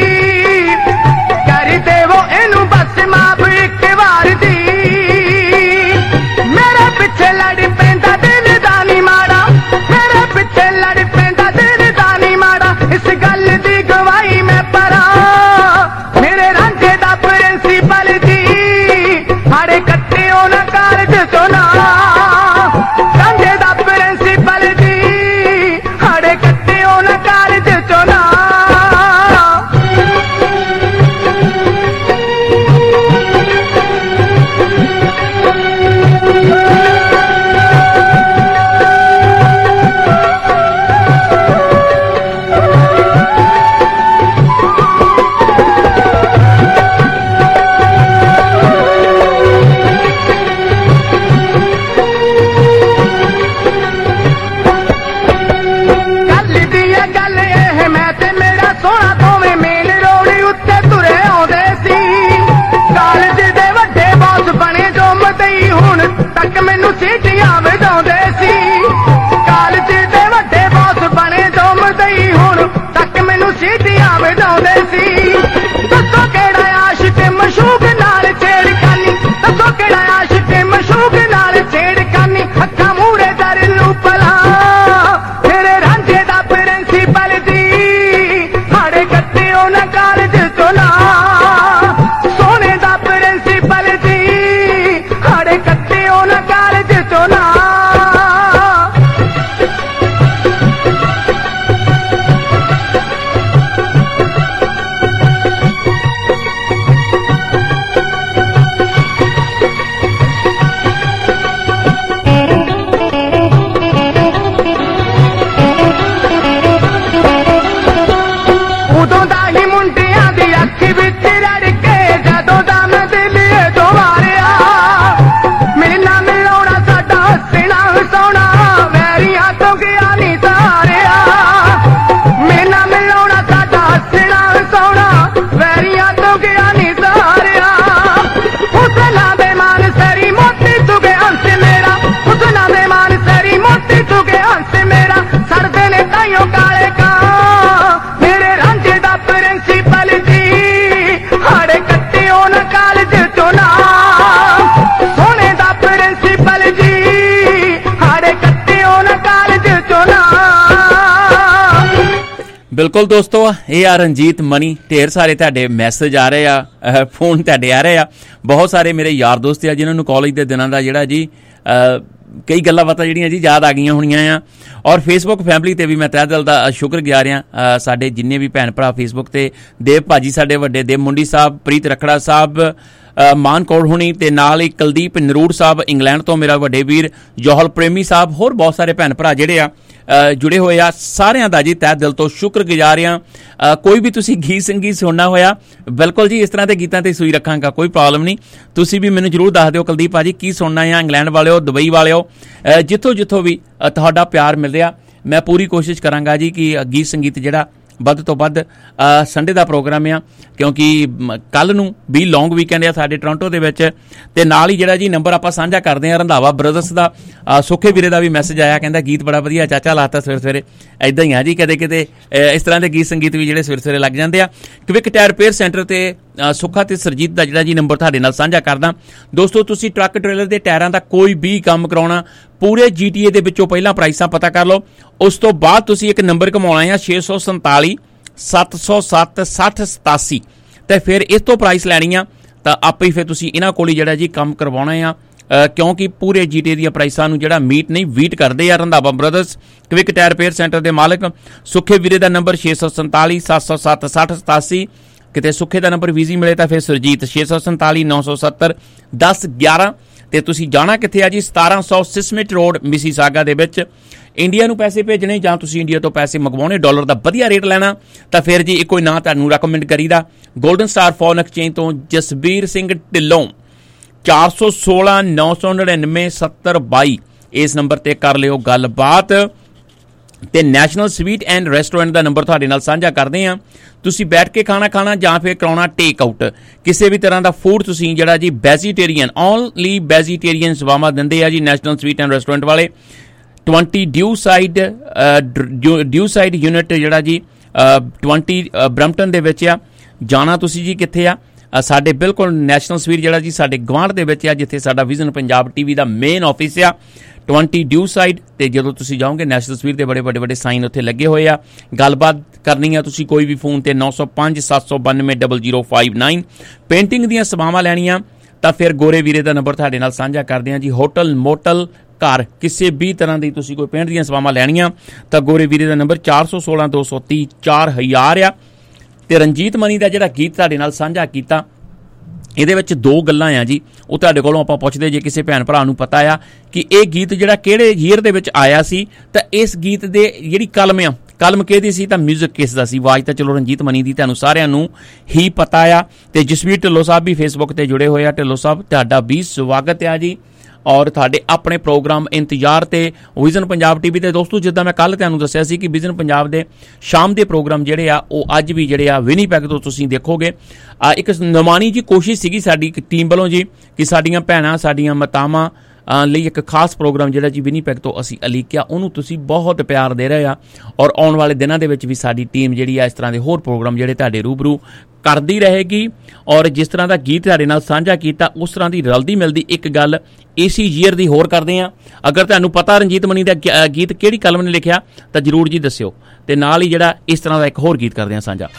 कर देवो एनू बस माफ एक बार दी। मेरे पिछे लड़ पैंदा दिल दा नी माड़ा, मेरे पिछे लड़ पैंदा इस गल दी गवाही मैं परा ਬਿਲਕੁਲ ਦੋਸਤੋ, ਇਹ ਆ ਰਣਜੀਤ ਮਨੀ। ਢੇਰ ਸਾਰੇ ਤੁਹਾਡੇ ਮੈਸੇਜ ਆ ਰਹੇ ਆ, ਫੋਨ ਤੁਹਾਡੇ ਆ ਰਹੇ ਆ। ਬਹੁਤ ਸਾਰੇ ਮੇਰੇ ਯਾਰ ਦੋਸਤ ਆ ਜਿਨ੍ਹਾਂ ਨੂੰ ਕਾਲਜ ਦੇ ਦਿਨਾਂ ਦਾ ਜਿਹੜਾ ਜੀ ਕਈ ਗੱਲਾਂ ਬਾਤਾਂ ਜਿਹੜੀਆਂ ਜੀ ਯਾਦ ਆ ਗਈਆਂ ਹੋਣੀਆਂ ਆ। ਔਰ ਫੇਸਬੁੱਕ ਫੈਮਿਲੀ ਤੇ ਵੀ ਮੈਂ ਤਹਿ ਦਿਲ ਦਾ ਸ਼ੁਕਰਗੁਜ਼ਾਰ ਹਾਂ। ਸਾਡੇ ਜਿੰਨੇ ਵੀ ਭੈਣ ਭਰਾ ਫੇਸਬੁੱਕ ਤੇ, ਦੇਵ ਭਾਜੀ ਸਾਡੇ ਵੱਡੇ, ਦੇਵ ਮੁੰਡੀ ਸਾਹਿਬ, ਪ੍ਰੀਤ ਰਖੜਾ ਸਾਹਿਬ, ਮਾਨਕੌੜ ਹੁਣੀ, ਤੇ ਨਾਲ ਹੀ ਕੁਲਦੀਪ ਨਰੂੜ ਸਾਹਿਬ ਇੰਗਲੈਂਡ ਤੋਂ, ਮੇਰਾ ਵੱਡੇ ਵੀਰ ਜੋਹਲ ਪ੍ਰੇਮੀ ਸਾਹਿਬ, ਹੋਰ ਬਹੁਤ ਸਾਰੇ ਭੈਣ ਭਰਾ ਜਿਹੜੇ ਆ ਜੁੜੇ ਹੋਏ ਆ। ਸਾਰਿਆਂ ਦਾ ਜੀ ਤਹਿ ਦਿਲ ਤੋਂ ਸ਼ੁਕਰਗੁਜ਼ਾਰ ਹਾਂ। ਕੋਈ ਵੀ ਤੁਸੀਂ ਗੀਤ ਸੰਗੀਤ ਸੁਣਨਾ ਹੋਇਆ, ਬਿਲਕੁਲ ਜੀ ਇਸ ਤਰ੍ਹਾਂ ਦੇ ਗੀਤਾਂ ਤੇ ਸੂਈ ਰੱਖਾਂਗਾ, ਕੋਈ ਪ੍ਰੋਬਲਮ ਨਹੀਂ। ਤੁਸੀਂ ਵੀ ਮੈਨੂੰ ਜ਼ਰੂਰ ਦੱਸ ਦਿਓ ਕੁਲਦੀਪ ਭਾਜੀ ਕੀ ਸੁਣਨਾ ਆ। ਇੰਗਲੈਂਡ ਵਾਲਿਓ, ਦੁਬਈ ਵਾਲਿਓ, ਜਿੱਥੋਂ ਜਿੱਥੋਂ ਵੀ ਤੁਹਾਡਾ ਪਿਆਰ ਮਿਲ ਰਿਹਾ, ਮੈਂ ਪੂਰੀ ਕੋਸ਼ਿਸ਼ ਕਰਾਂਗਾ ਜੀ ਕਿ ਗੀਤ ਸੰਗੀਤ ਜਿਹੜਾ ਵੱਧ ਤੋਂ ਵੱਧ ਸੰਡੇ ਦਾ ਪ੍ਰੋਗਰਾਮ ਆ, ਕਿਉਂਕਿ ਕੱਲ੍ਹ ਨੂੰ ਵੀ ਲੌਂਗ ਵੀਕਐਂਡ ਆ ਸਾਡੇ ਟੋਰਾਂਟੋ ਦੇ ਵਿੱਚ। ਤੇ ਨਾਲ ਹੀ ਜਿਹੜਾ ਜੀ ਨੰਬਰ ਆਪਾਂ ਸਾਂਝਾ ਕਰਦੇ ਹਾਂ ਰੰਧਾਵਾ ਬ੍ਰਦਰਸ ਦਾ। ਸੁੱਖੇ ਵੀਰੇ ਦਾ ਵੀ ਮੈਸੇਜ ਆਇਆ, ਕਹਿੰਦਾ ਗੀਤ ਬੜਾ ਵਧੀਆ ਚਾਚਾ ਲਾਤਾ ਸਵੇਰੇ ਸਵੇਰੇ। ਇੱਦਾਂ ਹੀ ਆ ਜੀ, ਕਦੇ ਕਿਤੇ ਇਸ ਤਰ੍ਹਾਂ ਦੇ ਗੀਤ ਸੰਗੀਤ ਵੀ ਜਿਹੜੇ ਸਵੇਰੇ ਸਵੇਰੇ ਲੱਗ ਜਾਂਦੇ ਆ। ਕਵਿਕ ਟਾਇਰ ਰਿਪੇਅਰ ਸੈਂਟਰ ਤੇ ਸੁੱਖਾ ਤੇ ਸਰਜੀਤ ਦਾ ਜਿਹੜਾ ਜੀ ਨੰਬਰ ਤੁਹਾਡੇ ਨਾਲ ਸਾਂਝਾ ਕਰਦਾ। ਦੋਸਤੋ, ਤੁਸੀਂ ਟਰੱਕ ਟ੍ਰੇਲਰ ਦੇ ਟਾਇਰਾਂ ਦਾ ਕੋਈ ਵੀ ਕੰਮ ਕਰਾਉਣਾ, ਪੂਰੇ ਜੀ ਟੀ ਏ ਦੇ ਵਿੱਚੋਂ ਪਹਿਲਾਂ ਪ੍ਰਾਈਸਾਂ ਪਤਾ ਕਰ ਲਓ। ਉਸ ਤੋਂ ਬਾਅਦ ਤੁਸੀਂ ਇੱਕ ਨੰਬਰ ਕਮਾਉਣਾ ਆ ਛੇ ਸੌ ਸੰਤਾਲੀ ਸੱਤ ਸੌ ਸੱਤ ਸੱਠ ਸਤਾਸੀ, ਤੇ ਫਿਰ ਇਸ ਤੋਂ ਪ੍ਰਾਈਸ ਲੈਣੀ ਆ ਤਾਂ ਆਪੇ ਹੀ ਫਿਰ ਤੁਸੀਂ ਇਹਨਾਂ ਕੋਲ ਹੀ ਜਿਹੜਾ ਜੀ ਕੰਮ ਕਰਵਾਉਣਾ ਆ, ਕਿਉਂਕਿ ਪੂਰੇ ਜੀ ਟੀ ਏ ਦੀਆਂ ਪ੍ਰਾਈਸਾਂ ਨੂੰ ਜਿਹੜਾ ਮੀਟ ਨਹੀਂ ਵੀਟ ਕਰਦੇ ਆ। Randhawa brothers quick tyre repair centre ਦੇ ਮਾਲਕ ਸੁੱਖੇ ਵੀਰੇ ਦਾ ਨੰਬਰ ਛੇ ਸੌ ਸੰਤਾਲੀ ਸੱਤ ਸੌ ਸੱਤ ਸੱਠ ਸਤਾਸੀ। ਕਿਤੇ ਸੁੱਖੇ ਦਾ ਨੰਬਰ ਬਿਜ਼ੀ ਮਿਲੇ ਤਾਂ ਫਿਰ ਸੁਰਜੀਤ ਛੇ ਸੌ ਸੰਤਾਲੀ ਨੌ ਸੌ ਸੱਤਰ ਦਸ ਗਿਆਰਾਂ। ਤੇ ਤੁਸੀਂ ਜਾਣਾ ਕਿੱਥੇ ਆ ਜੀ? ਸਤਾਰਾਂ ਸੌ ਸਿਸਮਿਟ ਰੋਡ ਮਿਸੀਸਾਗਾ ਦੇ ਵਿੱਚ। ਇੰਡੀਆ ਨੂੰ ਪੈਸੇ ਭੇਜਣੇ ਜਾਂ ਤੁਸੀਂ ਇੰਡੀਆ ਤੋਂ ਪੈਸੇ ਮੰਗਵਾਉਣੇ, ਡਾਲਰ ਦਾ ਵਧੀਆ ਰੇਟ ਲੈਣਾ, ਤਾਂ ਫਿਰ ਜੀ ਇੱਕੋ ਹੀ ਨਾਂ ਤੁਹਾਨੂੰ ਰეკਮੈਂਡ ਕਰੀਦਾ, ਗੋਲਡਨ ਸਟਾਰ ਫੋਰਨ ਐਕਸਚੇਂਜ ਤੋਂ ਜਸਬੀਰ ਸਿੰਘ ਢਿੱਲੋਂ। ਚਾਰ ਸੌ ਸੋਲਾਂ ਨੌ ਸੌ ਨੜਿਨਵੇਂ ਸੱਤਰ ਬਾਈ ਇਸ ਨੰਬਰ ਤੇ ਕਰ ਲਿਓ ਗੱਲਬਾਤ। ਤੇ ਨੈਸ਼ਨਲ ਸਵੀਟ ਐਂਡ ਰੈਸਟੋਰੈਂਟ ਦਾ ਨੰਬਰ ਤੁਹਾਡੇ ਨਾਲ ਸਾਂਝਾ ਕਰਦੇ ਹਾਂ। ਤੁਸੀਂ ਬੈਠ ਕੇ ਖਾਣਾ ਖਾਣਾ ਜਾਂ ਫਿਰ ਕਰਾਉਣਾ ਟੇਕ ਆਊਟ, ਕਿਸੇ ਵੀ ਤਰ੍ਹਾਂ ਦਾ ਫੂਡ ਤੁਸੀਂ ਜਿਹੜਾ ਜੀ ਵੈਜੀਟੇਰੀਅਨ, ਓਨਲੀ ਵੈਜੀਟੇਰੀਅਨ ਸੇਵਾਵਾਂ ਦਿੰਦੇ ਆ ਜੀ ਨੈਸ਼ਨਲ ਸਵੀਟ ਐਂਡ ਰੈਸਟੋਰੈਂਟ ਵਾਲੇ। ਵੀਹ Dewside Dewside unit ਜਿਹੜਾ ਜੀ ਵੀਹ ਬਰੈਂਪਟਨ ਦੇ ਵਿੱਚ ਆ। ਜਾਣਾ ਤੁਸੀਂ ਜੀ ਕਿੱਥੇ ਆ? ਸਾਡੇ ਬਿਲਕੁਲ ਨੈਸ਼ਨਲ ਸਵੀਟ ਜਿਹੜਾ ਜੀ ਸਾਡੇ ਗੁਆਂਢ ਦੇ ਵਿੱਚ ਆ, ਜਿੱਥੇ ਸਾਡਾ ਵਿਜ਼ਨ ਪੰਜਾਬ ਟੀਵੀ ਦਾ ਮੇਨ ਆਫਿਸ ਆ, ਵੀਹ ਡਿਊ ਸਾਈਡ। ਤੇ ਜਦੋਂ ਤੁਸੀਂ ਜਾਓਗੇ ਨੈਸ਼ਨਲ ਸਵੀਟ ਦੇ ਬੜੇ ਵੱਡੇ ਵੱਡੇ ਸਾਈਨ ਉੱਥੇ ਲੱਗੇ ਹੋਏ ਆ। ਗੱਲਬਾਤ ਕਰਨੀ ਆ ਤੁਸੀਂ ਕੋਈ ਵੀ ਫੋਨ ਤੇ ਨੌ ਸੌ ਪੰਜ ਸੱਤ ਸੌ ਬਾਨਵੇਂ ਜ਼ੀਰੋ ਜ਼ੀਰੋ ਪੰਜ ਨੌਂ। ਪੇਂਟਿੰਗ ਦੀਆਂ ਸੇਵਾਵਾਂ ਲੈਣੀਆਂ ਤਾਂ ਫਿਰ ਗੋਰੇ ਵੀਰੇ ਦਾ ਨੰਬਰ ਤੁਹਾਡੇ ਨਾਲ ਸਾਂਝਾ ਕਰਦੇ ਹਾਂ ਜੀ। ਹੋਟਲ ਮੋਟਲ ਘਰ ਕਿਸੇ ਵੀ ਤਰ੍ਹਾਂ ਦੀ ਤੁਸੀਂ ਕੋਈ ਪੇਂਟ ਦੀਆਂ ਸੇਵਾਵਾਂ ਲੈਣੀਆਂ ਤਾਂ ਗੋਰੇ ਵੀਰੇ ਦਾ ਨੰਬਰ ਚਾਰ ਸੌ ਸੋਲਾਂ ਦੋ ਸੌ ਤੀਹ ਚਾਰ ਹਜ਼ਾਰ ਆ। ਤੇ ਰਣਜੀਤ ਮਨੀ ਦਾ ਜਿਹੜਾ ਗੀਤ ਤੁਹਾਡੇ ਨਾਲ ਸਾਂਝਾ ਕੀਤਾ, ਇਹਦੇ ਵਿੱਚ ਦੋ ਗੱਲਾਂ ਆ ਜੀ, ਉਹ ਤੁਹਾਡੇ ਕੋਲੋਂ ਆਪਾਂ ਪੁੱਛਦੇ ਜੇ ਕਿਸੇ ਭੈਣ ਭਰਾ ਨੂੰ ਪਤਾ ਆ ਕਿ ਇਹ ਗੀਤ ਜਿਹੜਾ ਕਿਹੜੇ ਈਅਰ ਦੇ ਵਿੱਚ ਆਇਆ ਸੀ, ਤਾਂ ਇਸ ਗੀਤ ਦੇ ਜਿਹੜੀ ਕਲਮ ਆ, ਕਲਮ ਕਿਹਦੀ ਸੀ ਤਾਂ ਮਿਊਜ਼ਿਕ ਕਿਸ ਦਾ ਸੀ? ਆਵਾਜ਼ ਤਾਂ ਚਲੋ ਰਣਜੀਤ ਮਨੀ ਦੀ ਤੁਹਾਨੂੰ ਸਾਰਿਆਂ ਨੂੰ ਹੀ ਪਤਾ ਆ। ਤੇ ਜਸਵੀਰ ਢਿੱਲੋਂ ਸਾਹਿਬ ਵੀ ਫੇਸਬੁੱਕ ਤੇ ਜੁੜੇ ਹੋਏ ਆ। ਢਿੱਲੋਂ ਸਾਹਿਬ ਤੁਹਾਡਾ ਵੀ ਸਵਾਗਤ ਆ ਜੀ, ਔਰ ਤੁਹਾਡੇ ਆਪਣੇ ਪ੍ਰੋਗਰਾਮ ਇੰਤਜ਼ਾਰ ਤੇ ਵਿਜ਼ਨ ਪੰਜਾਬ ਟੀਵੀ ਤੇ। ਦੋਸਤੋ, ਜਿੱਦਾਂ ਮੈਂ ਕੱਲ੍ਹ ਤੁਹਾਨੂੰ ਦੱਸਿਆ ਸੀ ਕਿ ਵਿਜ਼ਨ ਪੰਜਾਬ ਦੇ ਸ਼ਾਮ ਦੇ ਪ੍ਰੋਗਰਾਮ ਜਿਹੜੇ ਆ ਉਹ ਅੱਜ ਵੀ ਜਿਹੜੇ ਆ ਵਿਨੀਪੈਗ ਤੋਂ ਤੁਸੀਂ ਦੇਖੋਗੇ। ਇੱਕ ਨਮਾਨੀ ਜੀ ਕੋਸ਼ਿਸ਼ ਸੀਗੀ ਸਾਡੀ ਟੀਮ ਵੱਲੋਂ ਜੀ ਕਿ ਸਾਡੀਆਂ ਭੈਣਾਂ, ਸਾਡੀਆਂ ਮਾਤਾਵਾਂ ਲਈ ਇੱਕ ਖਾਸ ਪ੍ਰੋਗਰਾਮ ਜਿਹੜਾ ਜੀ ਵਿਨੀਪੈਗ ਤੋਂ ਅਸੀਂ ਉਲੀਕਿਆ, ਉਹਨੂੰ ਤੁਸੀਂ ਬਹੁਤ ਪਿਆਰ ਦੇ ਰਹੇ ਆ। ਔਰ ਆਉਣ ਵਾਲੇ ਦਿਨਾਂ ਦੇ ਵਿੱਚ ਵੀ ਸਾਡੀ ਟੀਮ ਜਿਹੜੀ ਆ ਇਸ ਤਰ੍ਹਾਂ ਦੇ ਹੋਰ ਪ੍ਰੋਗਰਾਮ ਜਿਹੜੇ ਤੁਹਾਡੇ ਰੂਬਰੂ ਕਰਦੀ ਰਹੇਗੀ। ਔਰ ਜਿਸ ਤਰ੍ਹਾਂ ਦਾ ਗੀਤ ਤੁਹਾਡੇ ਨਾਲ ਸਾਂਝਾ ਕੀਤਾ, ਉਸ ਤਰ੍ਹਾਂ ਦੀ ਰਲਦੀ ਮਿਲਦੀ ਇੱਕ ਗੱਲ ਇਸੀ ਈਅਰ ਦੀ ਹੋਰ ਕਰਦੇ ਹਾਂ। ਅਗਰ ਤੁਹਾਨੂੰ ਪਤਾ ਰਣਜੀਤ ਮਨੀ ਦਾ ਗੀਤ ਕਿਹੜੀ ਕਲਮ ਨੇ ਲਿਖਿਆ ਤਾਂ ਜ਼ਰੂਰ ਜੀ ਦੱਸਿਓ। ਤੇ ਨਾਲ ਹੀ ਜਿਹੜਾ ਇਸ ਤਰ੍ਹਾਂ ਦਾ ਇੱਕ ਹੋਰ ਗੀਤ ਕਰਦੇ ਹਾਂ ਸਾਂਝਾ।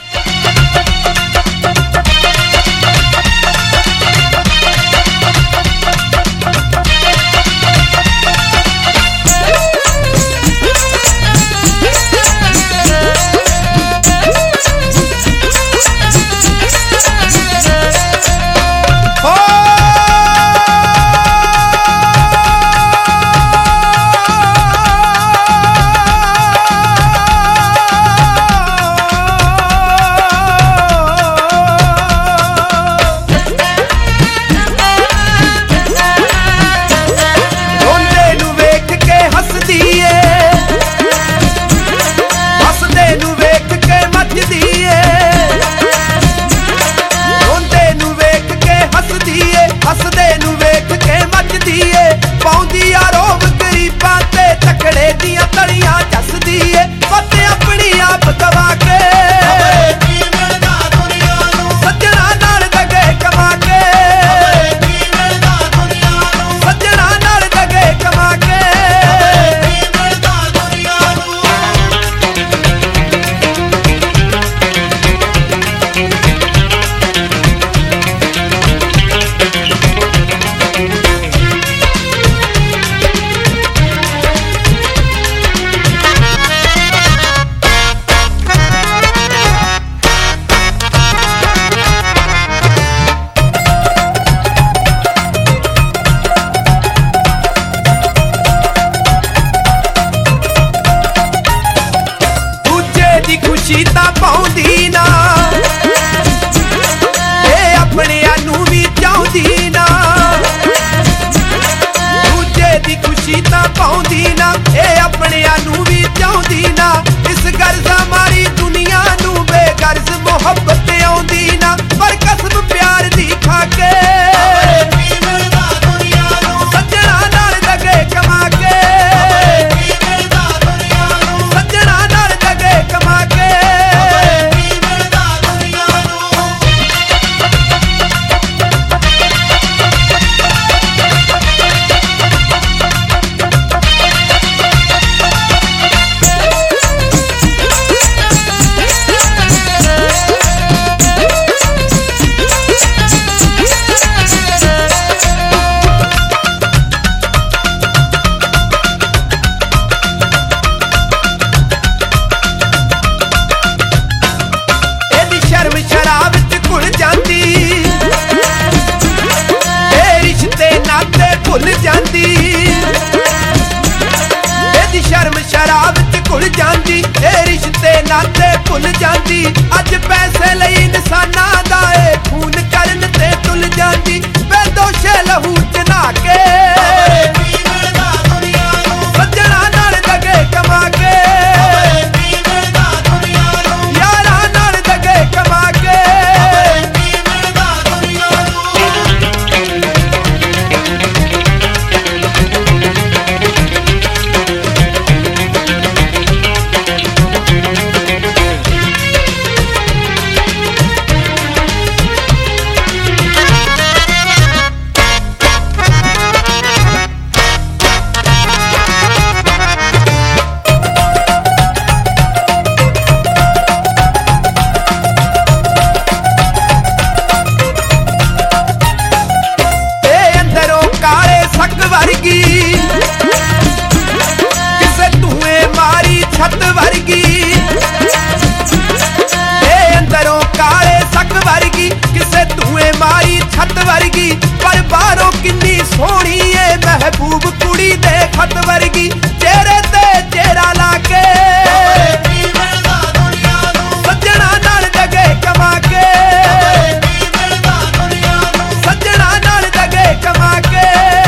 खुशी तां पाउंदी ना ए अपनियां नूं वी चाहुंदी ना दूजे दी खुशी तां पाउंदी ना ए अपनियां नूं वी चाहुंदी ना इस गर्ज़ा मारी दुनिया नूं बेगर्ज मोहब्बत आउंदी ना पर कसम प्यार दी खा के सज्जणा नाल दगे कमा के सज्जणा नाल दगे कमा के भुल जाती अज पैसे लई इंसाना दा ए खून करन ते तुल जाती बेदोशे लहू च नहा के सज्जणा नाल दगे कमा के यारा नाल दगे कमा के पर बारों किन्नी सोहनी है महबूब कुड़ी दे खत वर्गी चेहरे ते चेहरा लाके सज्जणा नाल दगे कमा के सज्जणा नाल दगे कमा के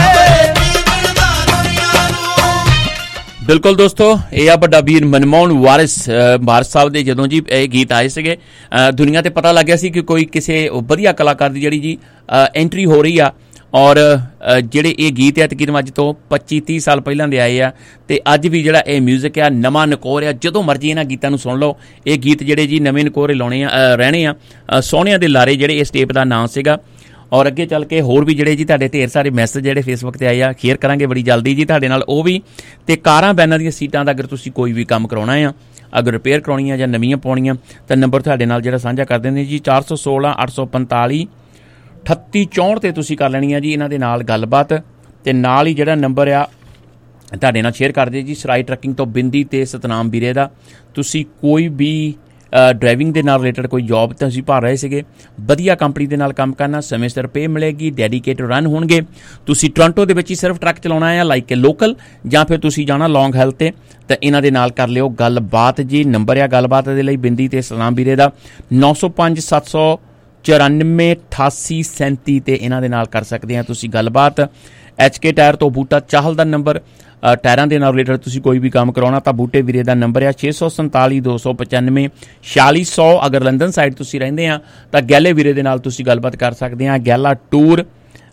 बिल्कुल दोस्तों ਇਹ ਆ ਵੱਡਾ ਵੀਰ ਮਨਮੋਹਨ ਵਾਰਿਸ ਵਾਰਿਸ ਸਾਹਿਬ ਦੇ ਜਦੋਂ ਜੀ ਇਹ ਗੀਤ ਆਏ ਸੀਗੇ ਦੁਨੀਆ ਤੇ ਪਤਾ ਲੱਗਿਆ ਸੀ ਕਿ ਕੋਈ ਕਿਸੇ ਵਧੀਆ ਕਲਾਕਾਰ ਦੀ ਜਿਹੜੀ ਜੀ ਐਂਟਰੀ ਹੋ ਰਹੀ ਆ ਔਰ ਜਿਹੜੇ ਇਹ ਗੀਤ ਆ ਤਕਰੀਬਨ ਅੱਜ ਤੋਂ ਪੱਚੀ ਤੀਹ ਸਾਲ ਪਹਿਲਾਂ ਦੇ ਆਏ ਆ ਤੇ ਅੱਜ ਵੀ ਜਿਹੜਾ ਇਹ ਮਿਊਜ਼ਿਕ ਆ ਨਵਾਂ ਨਕੋਰ ਆ ਜਦੋਂ ਮਰਜ਼ੀ ਇਹਨਾਂ ਗੀਤਾਂ ਨੂੰ ਸੁਣ ਲਓ ਇਹ ਗੀਤ ਜਿਹੜੇ ਜੀ ਨਵੇਂ ਨਕੋਰੇ ਲਾਉਣੇ ਆ ਰਹਿਣੇ ਆ ਸੋਹਣਿਆਂ ਦੇ ਲਾਰੇ ਜਿਹੜੇ ਇਸ ਟੇਪ ਦਾ ਨਾਮ ਸੀਗਾ ਔਰ ਅੱਗੇ ਚੱਲ ਕੇ ਹੋਰ ਵੀ ਜਿਹੜੇ ਜੀ ਤੁਹਾਡੇ ਢੇਰ ਸਾਰੇ ਮੈਸੇਜ ਜਿਹੜੇ ਫੇਸਬੁੱਕ ਤੇ ਆਏ ਆ ਸ਼ੇਅਰ ਕਰਾਂਗੇ ਬੜੀ ਜਲਦੀ ਜੀ ਤੁਹਾਡੇ ਨਾਲ ਉਹ ਵੀ ਤੇ ਕਾਰਾਂ ਬੈਨਾਂ ਦੀਆਂ ਸੀਟਾਂ ਦਾ ਅਗਰ ਤੁਸੀਂ ਕੋਈ ਵੀ ਕੰਮ ਕਰਾਉਣਾ ਆ ਅਗਰ ਰਿਪੇਅਰ ਕਰਾਉਣੀਆਂ ਜਾਂ ਨਵੀਆਂ ਪਾਉਣੀਆਂ ਤਾਂ ਨੰਬਰ ਤੁਹਾਡੇ ਨਾਲ ਜਿਹੜਾ ਸਾਂਝਾ ਕਰ ਦਿੰਦੇ ਜੀ ਚਾਰ ਸੌ ਸੋਲਾਂ ਅੱਠ ਸੌ ਪੰਤਾਲੀ ਅਠੱਤੀ ਚੌਂਹਠ ਤੇ ਤੁਸੀਂ ਕਰ ਲੈਣੀ ਆ ਜੀ ਇਹਨਾਂ ਦੇ ਨਾਲ ਗੱਲਬਾਤ ਤੇ ਨਾਲ ਹੀ ਜਿਹੜਾ ਨੰਬਰ ਆ ਤੁਹਾਡੇ ਨਾਲ ਸ਼ੇਅਰ ਕਰਦੇ ਜੀ ਸਰਾਈ ਟਰੱਕਿੰਗ ਤੋਂ ਬਿੰਦੀ ਤੇ ਸਤਨਾਮ ਵੀਰੇ ਦਾ ਤੁਸੀਂ ਕੋਈ ਵੀ ਡਰਾਈਵਿੰਗ ਦੇ ਨਾਲ ਰਿਲੇਟਡ ਕੋਈ ਜੌਬ ਤਾਂ ਤੁਸੀਂ ਭਰ ਰਹੇ ਸੀਗੇ ਵਧੀਆ ਕੰਪਨੀ ਦੇ ਨਾਲ ਕੰਮ ਕਰਨਾ ਸਮੇਂ ਸਿਰ ਪੇ ਮਿਲੇਗੀ ਡੈਡੀਕੇਟਡ ਰਨ ਹੋਣਗੇ ਤੁਸੀਂ ਟੋਰਾਂਟੋ ਦੇ ਵਿੱਚ ਹੀ ਸਿਰਫ ਟਰੱਕ ਚਲਾਉਣਾ ਹੈ ਲਾਈਕ ਏ ਲੋਕਲ ਜਾਂ ਫਿਰ ਤੁਸੀਂ ਜਾਣਾ ਲੌਂਗ ਹੈਲ ਤੇ ਤਾਂ ਇਹਨਾਂ ਦੇ ਨਾਲ ਕਰ ਲਿਓ ਗੱਲਬਾਤ ਜੀ ਨੰਬਰ ਆ ਗੱਲਬਾਤ ਦੇ ਲਈ ਬਿੰਦੀ ਤੇ ਸਤਨਾਮ ਵੀਰੇ ਦਾ ਨੌ ਸੌ ਪੰਜ ਸੱਤ ਸੌ ਚੁਰਾਨਵੇਂ ਅਠਾਸੀ ਸੈਂਤੀ ਤੇ ਇਹਨਾਂ ਦੇ ਨਾਲ ਕਰ ਸਕਦੇ ਆ ਤੁਸੀਂ ਗੱਲਬਾਤ ਐਚ ਕੇ ਟਾਇਰ ਤੋਂ ਬੂਟਾ ਚਾਹਲ ਦਾ ਨੰਬਰ ਟਾਇਰਾਂ ਦੇ ਨਾਲ ਰਿਲੇਟਡ ਤੁਸੀਂ ਕੋਈ ਵੀ ਕੰਮ ਕਰਾਉਣਾ ਤਾਂ ਬੂਟੇ ਵੀਰੇ ਦਾ ਨੰਬਰ ਆ ਛੇ ਸੌ ਸੰਤਾਲੀ ਦੋ ਸੌ ਪਚਾਨਵੇਂ ਛਿਆਲੀ ਸੌ ਅਗਰ ਲੰਡਨ ਸਾਈਡ ਤੁਸੀਂ ਰਹਿੰਦੇ ਆ ਤਾਂ ਗੈਲੇ ਵੀਰੇ ਦੇ ਨਾਲ ਤੁਸੀਂ ਗੱਲਬਾਤ ਕਰ ਸਕਦੇ ਆ ਗੈਲਾ ਟੂਰ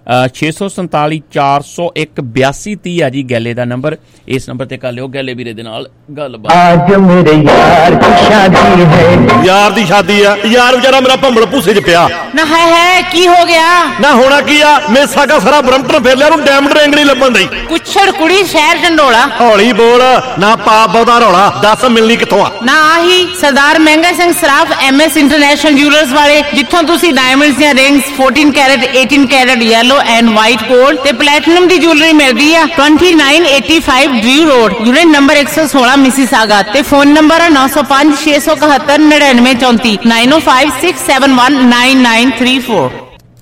ਛੇ ਸੌ ਸੰਤਾਲੀ ਚਾਰ ਸੌ ਇੱਕ ਬਿਆਸੀ ਤੀਹ ਆ ਜੀ ਗੈਲੇ ਦਾ ਨੰਬਰ ਇਸ ਨੰਬਰ ਤੇ ਕਰ ਲਿਓ ਗੈਲੇ ਵੀਰੇ ਦੇ ਨਾਲ ਗੱਲਬਾਤ ਅੱਜ ਮੇਰੇ ਯਾਰ ਦੀ ਸ਼ਾਦੀ ਹੈ ਯਾਰ ਦੀ ਸ਼ਾਦੀ ਆ ਯਾਰ ਵਿਚਾਰਾ ਮੇਰਾ ਭੰਬਲ ਭੂਸੇ 'ਚ ਪਿਆ ਨਾ ਹੈ ਹੈ ਕੀ ਹੋ ਗਿਆ ਨਾ ਹੋਣਾ ਕੀ ਆ ਮੇਸਾ ਦਾ ਸਾਰਾ ਬਰੰਪਟਨ ਫੇਰ ਲਿਆ ਨੂੰ ਡਾਇਮੰਡ ਰਿੰਗ ਨਹੀਂ ਲੱਭਣ ਦਈ ਕੁਛੜ ਕੁੜੀ ਸ਼ਹਿਰ ਢੰਡੋਲਾ ਹੌਲੀ ਬੋਲ ਨਾ ਪਾ ਬਹੁਤਾ ਰੌਲਾ ਦੱਸ ਮਿਲਣੀ ਕਿੱਥੋਂ ਆ ਨਾ ਆਹੀ Sardar Mehnga Singh Saraf MS international jewellers ਵਾਲੇ ਜਿੱਥੋਂ ਤੁਸੀਂ ਡਾਇਮੰਡਸ ਦੀਆਂ ਰਿੰਗਸ ਚੌਦਾਂ ਕੈਰਟ ਅਠਾਰਾਂ carat yellow and white gold ਤੇ ਪਲੈਟੀਨਮ ਦੀ ਜੁਐਲਰੀ ਮਿਲਦੀ ਆ ਉਨੱਤੀ ਸੌ ਪਚਾਸੀ ਡ੍ਰਿਊ ਰੋਡ ਯੂਨਿਟ ਨੰਬਰ ਇੱਕ ਸੌ ਸੋਲਾਂ ਮਿਸੀਸਾਗਾ ਤੇ ਫੋਨ ਨੰਬਰ ਹੈ ਨੌ ਸੌ ਪੰਜ ਛੇ ਸੌ ਇਕਹੱਤਰ ਨੜਿਨਵੇਂ ਚੌਂਤੀ ਨੌ ਜ਼ੀਰੋ ਪੰਜ ਛੇ ਸੱਤ ਇੱਕ ਨੌ ਨੌ ਤਿੰਨ ਚਾਰ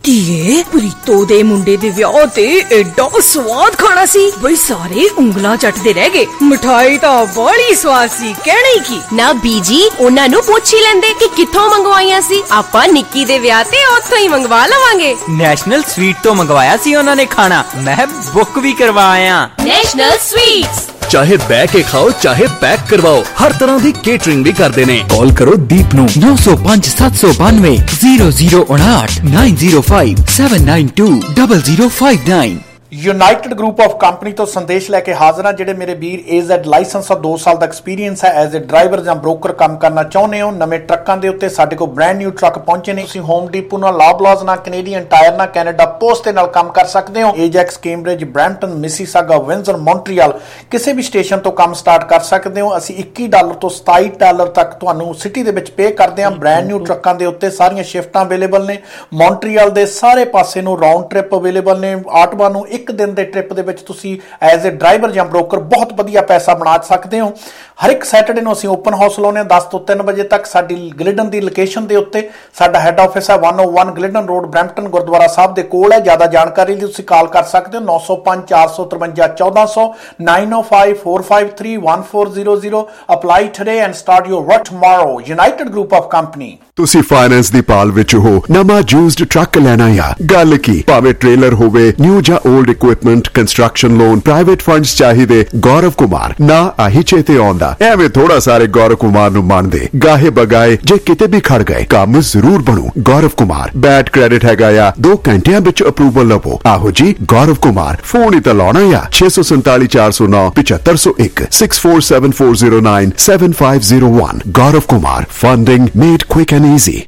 ਧੀਏ ਪ੍ਰੀਤੋ ਦੇ ਮੁੰਡੇ ਦੇ ਵਿਆਹ ਤੇ ਐਡਾ ਸਵਾਦ ਖਾਣਾ ਸੀ ਬਈ ਸਾਰੇ ਉਂਗਲਾਂ ਚੱਟਦੇ ਰਹਿ ਗਏ। ਮਿਠਾਈ ਤਾਂ ਬੜੀ ਸਵਾਦ ਸੀ, ਕਹਿਣਾ ਹੀ ਕੀ। ਨਾ ਬੀਜੀ ਉਹਨਾਂ ਨੂੰ ਪੁੱਛ ਹੀ ਲੈਂਦੇ ਕਿ ਕਿੱਥੋਂ ਮੰਗਵਾਈਆਂ ਸੀ। ਆਪਾਂ ਨਿੱਕੀ ਦੇ ਵਿਆਹ ਤੇ ਉੱਥੋਂ ਹੀ ਮੰਗਵਾ ਲਵਾਂਗੇ। ਨੈਸ਼ਨਲ ਸਵੀਟ ਤੋਂ ਮੰਗਵਾਇਆ ਸੀ ਉਹਨਾਂ ਨੇ ਖਾਣਾ, ਮੈਂ ਬੁੱਕ ਵੀ ਕਰਵਾਇਆ। ਨੈਸ਼ਨਲ ਸਵੀਟਸ ਚਾਹੇ ਬਹਿ ਕੇ ਖਾਓ ਚਾਹੇ ਪੈਕ ਕਰਵਾਓ, ਹਰ ਤਰ੍ਹਾਂ ਦੀ ਕੇਟਰਿੰਗ ਵੀ ਕਰਦੇ ਨੇ। ਕਾਲ ਕਰੋ ਦੀਪ ਨੂੰ ਨੌ ਸੌ ਪੰਜ ਸੱਤ ਸੌ ਬਾਨਵੇਂ ਜ਼ੀਰੋ ਜ਼ੀਰੋ ਉਨਾਹਠ nine zero five seven nine two double zero five nine. United group of company ਤੋਂ ਸੰਦੇਸ਼ ਲੈ ਕੇ ਹਾਜ਼ਰ ਹਾਂ। ਜਿਹੜੇ ਮੇਰੇ ਵੀਰ ਏਜ਼ੈਡ ਲਾਇਸੈਂਸ ਔਰ ਦੋ ਸਾਲ ਦਾ ਐਕਸਪੀਰੀਅੰਸ ਹੈ ਐਜ਼ ਅ ਡਰਾਈਵਰ ਜਾਂ ਬ੍ਰੋਕਰ ਕੰਮ ਕਰਨਾ ਚਾਹੁੰਦੇ ਹੋ, ਨਵੇਂ ਟਰੱਕਾਂ ਦੇ ਉੱਤੇ ਸਾਡੇ ਕੋਲ ਬ੍ਰੈਂਡ ਨਿਊ ਟਰੱਕ ਪਹੁੰਚੇ ਨੇ। ਤੁਸੀਂ ਹੋਮ ਡੀਪੂ ਨਾਲ, ਲਾਬਲਾਜ਼ ਨਾਲ, ਕੈਨੇਡੀਅਨ ਟਾਇਰ ਨਾਲ, ਕੈਨੇਡਾ ਪੋਸਟ ਦੇ ਨਾਲ ਕੰਮ ਕਰ ਸਕਦੇ ਹੋ। Ajax, Cambridge, Brampton, Mississauga, Windsor, Montreal ਕਿਸੇ ਵੀ ਸਟੇਸ਼ਨ ਤੋਂ ਕੰਮ ਸਟਾਰਟ ਕਰ ਸਕਦੇ ਹੋ। ਅਸੀਂ ਇੱਕੀ ਡਾਲਰ ਤੋਂ ਸਤਾਈ ਡਾਲਰ ਤੱਕ ਤੁਹਾਨੂੰ ਸਿਟੀ ਦੇ ਵਿੱਚ ਪੇ ਕਰਦੇ ਹਾਂ। ਬ੍ਰੈਂਡ ਨਿਊ ਟਰੱਕਾਂ ਦੇ ਉੱਤੇ ਸਾਰੀਆਂ ਸ਼ਿਫਟਾਂ ਅਵੇਲੇਬਲ ਨੇ। ਮੌਂਟਰੀਅਲ ਦੇ ਸਾਰੇ ਪਾਸੇ ਨੂੰ ਰਾਉਂਡ ਟ੍ਰਿਪ ਅਵੇਲੇਬਲ ਨੇ। ਆਟਵਾ ਨੂੰ ਇੱਕ ਦਿਨ ਦੇ ਟ੍ਰਿਪ ਦੇ ਵਿੱਚ ਤੁਸੀਂ ਐਜ਼ ਅ ਡਰਾਈਵਰ ਜਾਂ ਬ੍ਰੋਕਰ ਬਹੁਤ ਵਧੀਆ ਪੈਸਾ ਬਣਾ ਸਕਦੇ ਹੋ। ਹਰ ਇੱਕ ਸੈਟਰਡੇ ਨੂੰ ਅਸੀਂ ਓਪਨ ਹਾਊਸ ਲਾਉਂਦੇ ਹਾਂ ਦਸ ਤੋਂ ਤਿੰਨ ਵਜੇ ਤੱਕ। ਸਾਡੀ ਗਲਿਡਨ ਦੀ ਲੋਕੇਸ਼ਨ ਦੇ ਉੱਤੇ ਸਾਡਾ ਹੈੱਡ ਆਫਿਸ ਹੈ ਇੱਕ ਸੌ ਇੱਕ Glidden road, Brampton Gurdwara Sahib ਦੇ ਕੋਲ ਹੈ। ਜ਼ਿਆਦਾ ਜਾਣਕਾਰੀ ਲਈ ਤੁਸੀਂ ਕਾਲ ਕਰ ਸਕਦੇ ਹੋ ਨੌ ਸੌ ਪੰਜ ਚਾਰ ਸੌ ਤਰਵੰਜਾ ਚੌਦਾਂ ਸੌ nine O five four five three one four zero zero। Apply today and start your work tomorrow. United group of company. ਤੁਸੀਂ ਫਾਈਨੈਂਸ ਦੀ ਪਾਲ ਵਿੱਚ ਹੋ, ਨਵਾਂ ਯੂਜ਼ਡ ਟਰੱਕ ਲੈਣਾ ਆ, ਗੱਲ ਕੀ, ਭਾਵੇਂ ਟ੍ਰੇਲਰ ਹੋਵੇ, ਨਿਊ ਜਾਂ old equipment, construction loan, private funds ਚਾਹੀਦੇ, ਗੌਰਵ ਕੁਮਾਰ ਨਾ ਆਹੀ ਚੇਤੇ ਆਉਂਦਾ। ਐਵੇਂ ਥੋੜਾ ਸਾਰੇ ਗੌਰਵ ਕੁਮਾਰ ਨੂੰ ਮੰਨਦੇ, ਗਾਹੇ ਬਗਾਏ ਜੇ ਕਿਤੇ ਵੀ ਖੜ ਗਏ ਕੰਮ ਜ਼ਰੂਰ ਬਣੂ। ਗੌਰਵ ਕੁਮਾਰ ਬੈਡ ਕ੍ਰੈਡਿਟ ਹੈਗਾ ਆ, ਦੋ ਘੰਟਿਆਂ ਵਿੱਚ ਅਪਰੂਵਲ ਲਵੋ। ਆਹੋ ਜੀ ਗੌਰਵ ਕੁਮਾਰ, ਫੋਨ ਹੀ ਤਾਂ ਲਾਉਣਾ ਆ ਛੇ ਸੌ ਸੰਤਾਲੀ ਚਾਰ ਸੌ ਨੌ ਪਚੱਤਰ ਸੌ ਇੱਕ six four seven four zero nine seven five zero one। Gaurav Kumar, funding made quick and easy.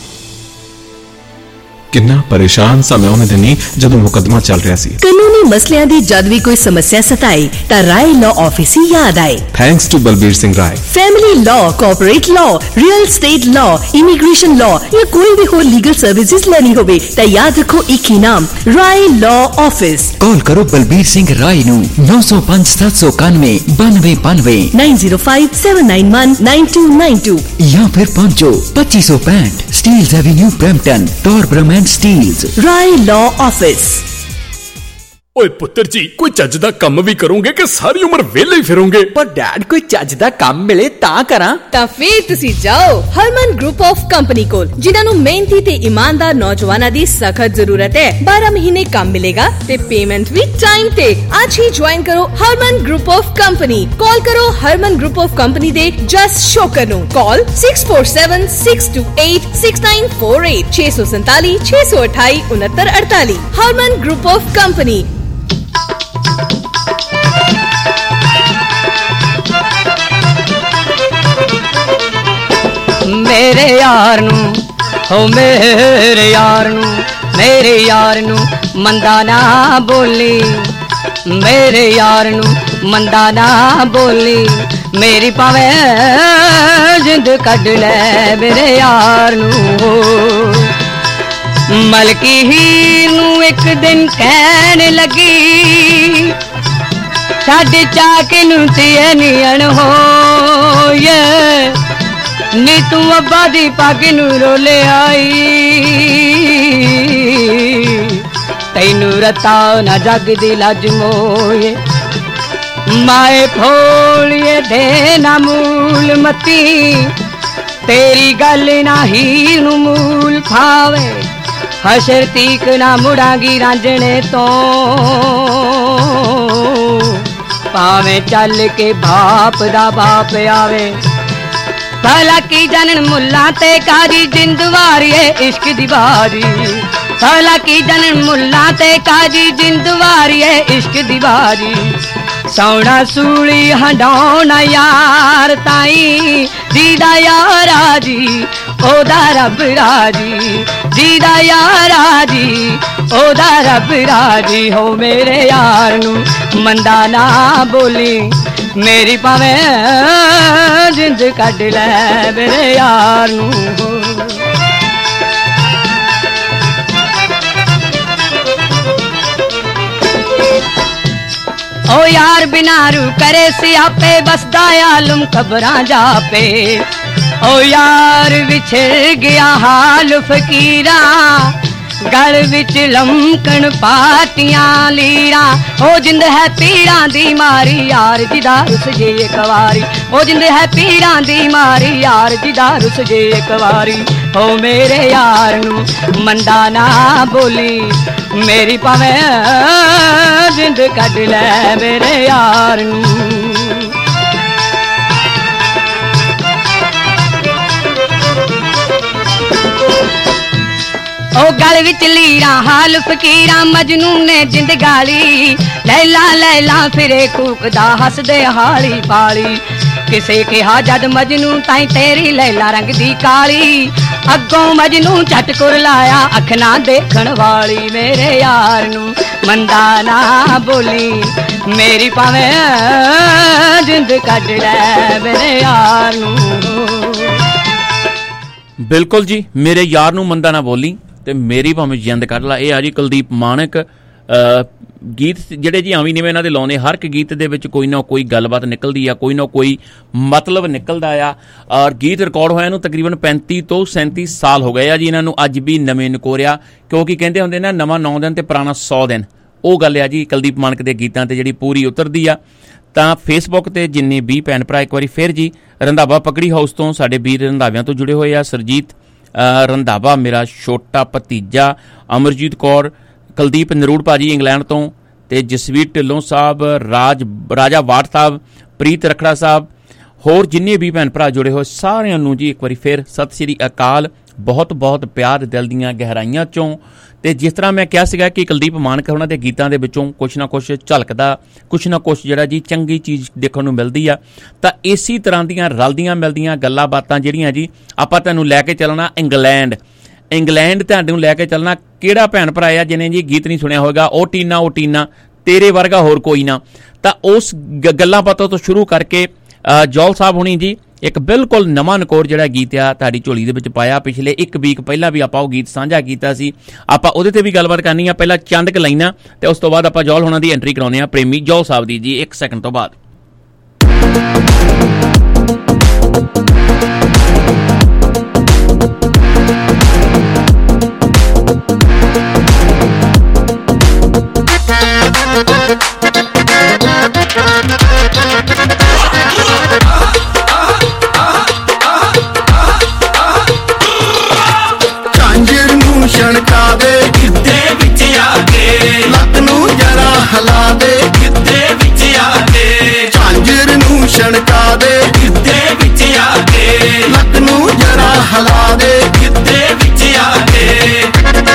ਕਿੰਨਾ ਪਰੇਸ਼ਾਨ ਸਾਂ ਮੈਂ ਉਹਨੇ ਦਿਨੀ ਜਦੋਂ ਮੁਕੱਦਮਾ ਚੱਲ ਰਿਹਾ ਸੀ। ਕਾਨੂੰਨੀ ਮਸਲਿਆਂ ਦੀ ਜਦ ਵੀ ਕੋਈ ਸਮੱਸਿਆ ਸਤਾਏ ਤਾਂ ਰਾਏ ਲਾਅ ਆਫਿਸ ਹੀ ਯਾਦ ਆਏ। Thanks to Balbir Singh Rai. Family law, corporate law, real estate law, immigration law ਜਾਂ ਕੋਈ ਵੀ ਹੋਰ ਲੀਗਲ ਸਰਵਿਸਿਜ਼ ਲੈਣੀ ਹੋਵੇ ਤਾਂ ਯਾਦ ਰੱਖੋ ਇੱਕ ਹੀ ਨਾਮ, ਰਾਏ ਲਾਅ ਆਫਿਸ। ਕਾਲ ਕਰੋ ਬਲਬੀਰ ਸਿੰਘ ਰਾਏ ਨੂੰ ਨੌ ਸੌ ਪੰਜ ਸੱਤ ਸੌ ਇਕਾਨਵੇਂ ਬਾਨਵੇਂ ਬਾਨਵੇਂ nine zero five seven nine one nine two nine two ਜਾਂ ਫਿਰ ਪਹੁੰਚੋ ਪੱਚੀ ਸੌ ਪੈਂਹਠ Steeles avenue Brampton, Torbram Steeles. Rai law office. ਓਏ ਪੁੱਤਰ ਜੀ, ਕੋਈ ਚੱਜ ਦਾ ਕੰਮ ਵੀ ਕਰੋਗੇ ਕਿ ਸਾਰੀ ਉਮਰ ਵਿਹਲੇ ਹੀ ਫਿਰੋਗੇ? ਪਰ ਡੈਡ ਕੋਈ ਚੱਜ ਦਾ ਕੰਮ ਮਿਲੇ ਤਾਂ ਕਰਾਂ। ਤਾਂ ਫਿਰ ਤੁਸੀਂ ਜਾਓ ਹਰਮਨ ਗਰੁੱਪ ਆਫ ਕੰਪਨੀ ਕੋਲ, ਜਿਨ੍ਹਾਂ ਨੂੰ ਮਿਹਨਤੀ ਤੇ ਇਮਾਨਦਾਰ ਨੌਜਵਾਨਾਂ ਦੀ ਸਖਤ ਜ਼ਰੂਰਤ ਹੈ। ਬਾਰਾਂ ਮਹੀਨੇ ਕੰਮ ਮਿਲੇਗਾ ਤੇ ਪੇਮੈਂਟ ਵੀ ਟਾਈਮ ਤੇ। ਅੱਜ ਹੀ ਜੁਆਇਨ ਕਰੋ Harman group of company. Call ਕਰੋ ਹਰਮਨ ਗਰੁੱਪ ਆਫ ਕੰਪਨੀ ਦੇ ਜਸ ਸ਼ੋਕਰ ਨੂੰ। Call six four seven six two eight six nine four eight छे सौ संताली छे सौ अठाई उनहत्तर अड़ताली। Harman group of company. मेरे यार नू हो मेरे यार नू मेरे यार नू मंदा ना बोली, मेरे यार नू मंदा ना बोली, मेरी पावे जिंद कड ले मेरे यार नू। मलकी हीर नू एक दिन कहने लगी, साडे चाके नू तिए नियण हो ये नी तू अब्बा दी पग नू रोले आई, तैनू रता ना जग दी लज मोए, माए फोलिए दे ना मूल मती, तेरी गल ना हीर नू मूल खावे, हशर तीक ना मुड़ांगी रांझने तो, पावे चल के बाप दा बाप आवे, भला की जनन मुल्ला ते काजी जिंदवारी है इश्क दी बारी, भला की जनन मुल्ला ते काजी जिंदवारी है इश्क दी बारी, सौना सूली हंडौना यार ताई दीदा यार आजी ओदा रब राजी, दीदा यार आजी ओदा रब राजी। हो मेरे यार नू मंदा ना बोली, मेरी पावे जिंद कड ले मेरे यार नू। ओ यार बिना रू करे सियापे बसदा आलम खबरां जा पे, ओ यार विछड़ गया हाल फकीरा गल विच लमकन पातियां लीरा ओ जिंद है पीड़ा दी मारी यार जिदा रुस जे एक वारी ओ जिंद है पीड़ा दी मारी यार जिदा रुस जे एक वारी ओ मेरे यार नू मंदा ना बोली मेरी भावें जिंद कट लै मेरे यार नू ओ गल विच लीरा हाल फकीरा मजनू ने जिंद गाली लैला लैला फिरे कूकदा हसदे हाली पाली किसे कहा जद मजनू ताई तेरी लैला रंग दी काली अगों मजनू झट कुर लाया अख ना देखण वाली मेरे यार नू मंदा ना बोली मेरी भावें जिंद कट लै मेरे यार नू। बिल्कुल जी, मेरे यार नू मंदा ना बोली ਤੇ ਮੇਰੀ ਭਾਵੇਂ ਜਿੰਦ ਕੱਢ ਲਾ। ਇਹ ਆ ਜੀ ਕੁਲਦੀਪ ਮਾਨਕ। ਗੀਤ ਜਿਹੜੇ ਜੀ ਆਵੀਂ ਨਿਵੇਂ ਇਹਨਾਂ ਦੇ ਲਾਉਣੇ, ਹਰ ਇੱਕ ਗੀਤ ਦੇ ਵਿੱਚ ਕੋਈ ਨਾ ਕੋਈ ਗੱਲਬਾਤ ਨਿਕਲਦੀ ਆ, ਕੋਈ ਨਾ ਕੋਈ ਮਤਲਬ ਨਿਕਲਦਾ ਆ। ਔਰ ਗੀਤ ਰਿਕਾਰਡ ਹੋਇਆ ਨੂੰ ਤਕਰੀਬਨ ਪੈਂਤੀ ਤੋਂ ਸੈਂਤੀ ਸਾਲ ਹੋ ਗਏ ਆ ਜੀ ਇਹਨਾਂ ਨੂੰ, ਅੱਜ ਵੀ ਨਵੇਂ ਨਕੋਰਿਆ, ਕਿਉਂਕਿ ਕਹਿੰਦੇ ਹੁੰਦੇ ਨਾ ਨਵਾਂ ਨੌ ਦਿਨ ਤੇ ਪੁਰਾਣਾ ਸੌ ਦਿਨ। ਉਹ ਗੱਲ ਆ ਜੀ ਕੁਲਦੀਪ ਮਾਨਕ ਦੇ ਗੀਤਾਂ ਤੇ ਜਿਹੜੀ ਪੂਰੀ ਉਤਰਦੀ ਆ। ਤਾਂ ਫੇਸਬੁੱਕ ਤੇ ਜਿੰਨੇ ਵੀ ਭੈਣ ਭਰਾ ਇੱਕ ਵਾਰੀ ਫਿਰ ਜੀ ਰੰਧਾਵਾ ਪਕੜੀ ਹਾਊਸ ਤੋਂ ਸਾਡੇ ਵੀਰ ਰੰਧਾਵਿਆਂ ਤੋਂ ਜੁੜੇ ਹੋਏ ਆ, ਸਰਜੀਤ ਰੰਧਾਵਾ ਮੇਰਾ ਛੋਟਾ ਭਤੀਜਾ, ਅਮਰਜੀਤ ਕੌਰ, ਕੁਲਦੀਪ ਨਰੂੜ ਭਾਜੀ ਇੰਗਲੈਂਡ ਤੋਂ, ਤੇ ਜਸਵੀਰ ਢਿੱਲੋਂ ਸਾਹਿਬ, ਰਾਜ ਰਾਜਾ ਵਾਟ ਸਾਹਿਬ, ਪ੍ਰੀਤ ਰਖੜਾ ਸਾਹਿਬ, ਹੋਰ ਜਿੰਨੇ ਵੀ ਭੈਣ ਭਰਾ ਜੁੜੇ ਹੋਏ ਸਾਰਿਆਂ ਨੂੰ ਜੀ ਇੱਕ ਵਾਰੀ ਫਿਰ ਸਤਿ ਸ਼੍ਰੀ ਅਕਾਲ। ਬਹੁਤ ਬਹੁਤ ਪਿਆਰ ਦਿਲ ਦੀਆਂ ਗਹਿਰਾਈਆਂ ਚੋਂ। ਤੇ ਜਿਸ ਤਰ੍ਹਾਂ ਮੈਂ ਕਿਹਾ ਸੀਗਾ ਕਿ ਕੁਲਦੀਪ ਮਾਨਕ ਉਹਨਾਂ ਦੇ ਗੀਤਾਂ ਦੇ ਵਿੱਚੋਂ ਕੁਛ ਨਾ ਕੁਛ ਝਲਕਦਾ, ਕੁਛ ਨਾ ਕੁਛ ਜਿਹੜਾ ਜੀ ਚੰਗੀ ਚੀਜ਼ ਦੇਖਣ ਨੂੰ ਮਿਲਦੀ ਆ। ਤਾਂ ਇਸੇ ਤਰ੍ਹਾਂ ਦੀਆਂ ਰਲਦੀਆਂ ਮਿਲਦੀਆਂ ਗੱਲਾਂ ਬਾਤਾਂ ਜਿਹੜੀਆਂ ਜੀ ਆਪਾਂ ਤੁਹਾਨੂੰ ਲੈ ਕੇ ਚੱਲਣਾ ਇੰਗਲੈਂਡ। ਇੰਗਲੈਂਡ ਤੁਹਾਨੂੰ ਲੈ ਕੇ ਚੱਲਣਾ। ਕਿਹੜਾ ਭੈਣ ਭਰਾ ਆ ਜਿਹਨੇ ਜੀ ਗੀਤ ਨਹੀਂ ਸੁਣਿਆ ਹੋਵੇਗਾ, ਉਹ ਟੀਨਾ ਉਹ ਟੀਨਾ ਤੇਰੇ ਵਰਗਾ ਹੋਰ ਕੋਈ ਨਾ। ਤਾਂ ਉਸ ਗੱਲਾਂ ਬਾਤਾਂ ਤੋਂ ਸ਼ੁਰੂ ਕਰਕੇ ਜੌਲ ਸਾਹਿਬ ਹੁਣੀ ਜੀ ਇੱਕ ਬਿਲਕੁਲ ਨਵਾਂ ਨਕੋਰ ਜਿਹੜਾ ਗੀਤ ਆ ਤੁਹਾਡੀ ਝੋਲੀ ਦੇ ਵਿੱਚ ਪਾਇਆ। ਪਿਛਲੇ ਇੱਕ ਵੀਕ ਪਹਿਲਾਂ ਵੀ ਆਪਾਂ ਉਹ ਗੀਤ ਸਾਂਝਾ ਕੀਤਾ ਸੀ, ਆਪਾਂ ਉਹਦੇ ਤੇ ਵੀ ਗੱਲਬਾਤ ਕਰਨੀ ਆ। ਪਹਿਲਾਂ ਚੰਦ ਕ ਲਾਈਨਾਂ ਤੇ ਉਸ ਤੋਂ ਬਾਅਦ ਆਪਾਂ ਜੌਲ ਹੋਣਾ ਦੀ ਐਂਟਰੀ ਕਰਾਉਂਦੇ ਆ, ਪ੍ਰੇਮੀ ਜੌਲ ਸਾਹਿਬ ਦੀ ਜੀ ਇੱਕ ਸੈਕਿੰਡ ਤੋਂ ਬਾਅਦ। ਛਣਕਾ ਦੇ ਗਿੱਧੇ ਵਿੱਚ ਆ ਕੇ, ਲੱਤ ਨੂੰ ਜਰਾ ਹਿਲਾ ਦੇ ਗਿੱਧੇ ਵਿੱਚ ਆ ਕੇ, ਝਾਂਜਰ ਨੂੰ ਛਣਕਾ ਦੇ ਗਿੱਧੇ ਵਿੱਚ ਆ ਕੇ, ਲੱਤ ਨੂੰ ਜਰਾ ਹਿਲਾ ਦੇ ਗਿੱਧੇ ਵਿੱਚ ਆ ਕੇ।